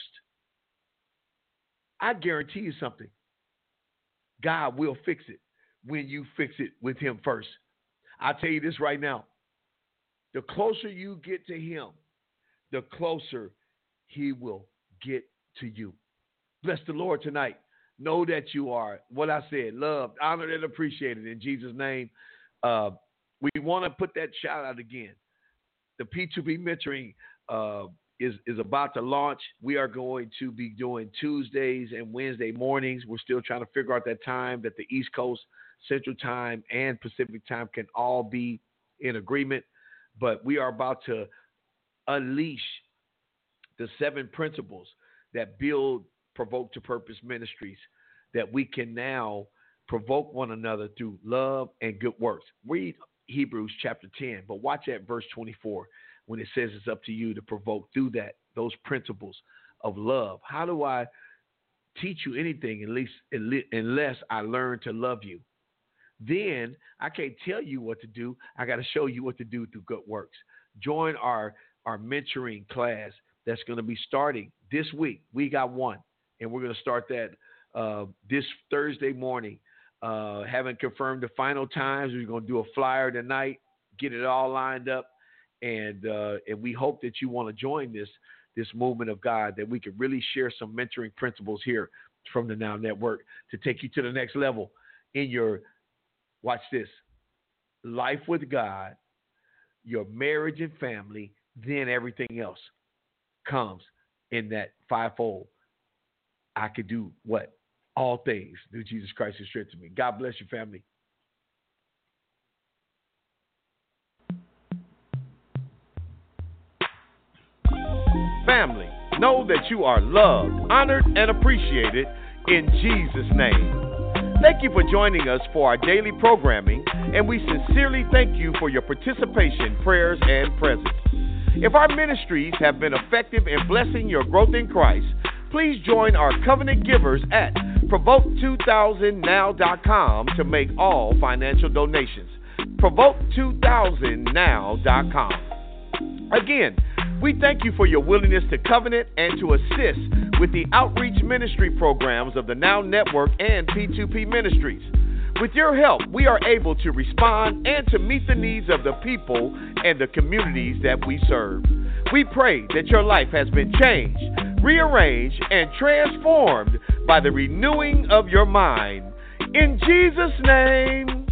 I guarantee you something. God will fix it when you fix it with him first. I'll tell you this right now. The closer you get to him, the closer he will get to you. Bless the Lord tonight. Know that you are, what I said, loved, honored, and appreciated in Jesus' name. Uh, we want to put that shout out again. The P two B mentoring uh, is, is about to launch. We are going to be doing Tuesdays and Wednesday mornings. We're still trying to figure out that time that the East Coast, Central Time, and Pacific Time can all be in agreement. but we are about to unleash the seven principles that build Provoke to Purpose Ministries, that we can now provoke one another through love and good works. Read Hebrews chapter ten, but watch at verse twenty-four when it says it's up to you to provoke through that, those principles of love. How do I teach you anything at least, unless I learn to love you? Then I can't tell you what to do. I got to show you what to do through good works. Join our, our mentoring class that's going to be starting this week. We got one, and we're going to start that uh, this Thursday morning. Uh, haven't confirmed the final times. We're going to do a flyer tonight, get it all lined up, and uh, and we hope that you want to join this this movement of God, that we can really share some mentoring principles here from the Now Network to take you to the next level in your, watch this, life with God, your marriage and family, then everything else comes in that fivefold. I could do what? All things through Jesus Christ who strengthens me. God bless you, family. Family, know that you are loved, honored, and appreciated in Jesus' name. Thank you for joining us for our daily programming, and we sincerely thank you for your participation, prayers, and presence. If our ministries have been effective in blessing your growth in Christ, please join our covenant givers at provoke two thousand now dot com to make all financial donations. provoke two thousand now dot com. Again, we thank you for your willingness to covenant and to assist with the outreach ministry programs of the Now Network and P two P Ministries. With your help, we are able to respond and to meet the needs of the people and the communities that we serve. We pray that your life has been changed, rearranged, and transformed by the renewing of your mind. In Jesus' name.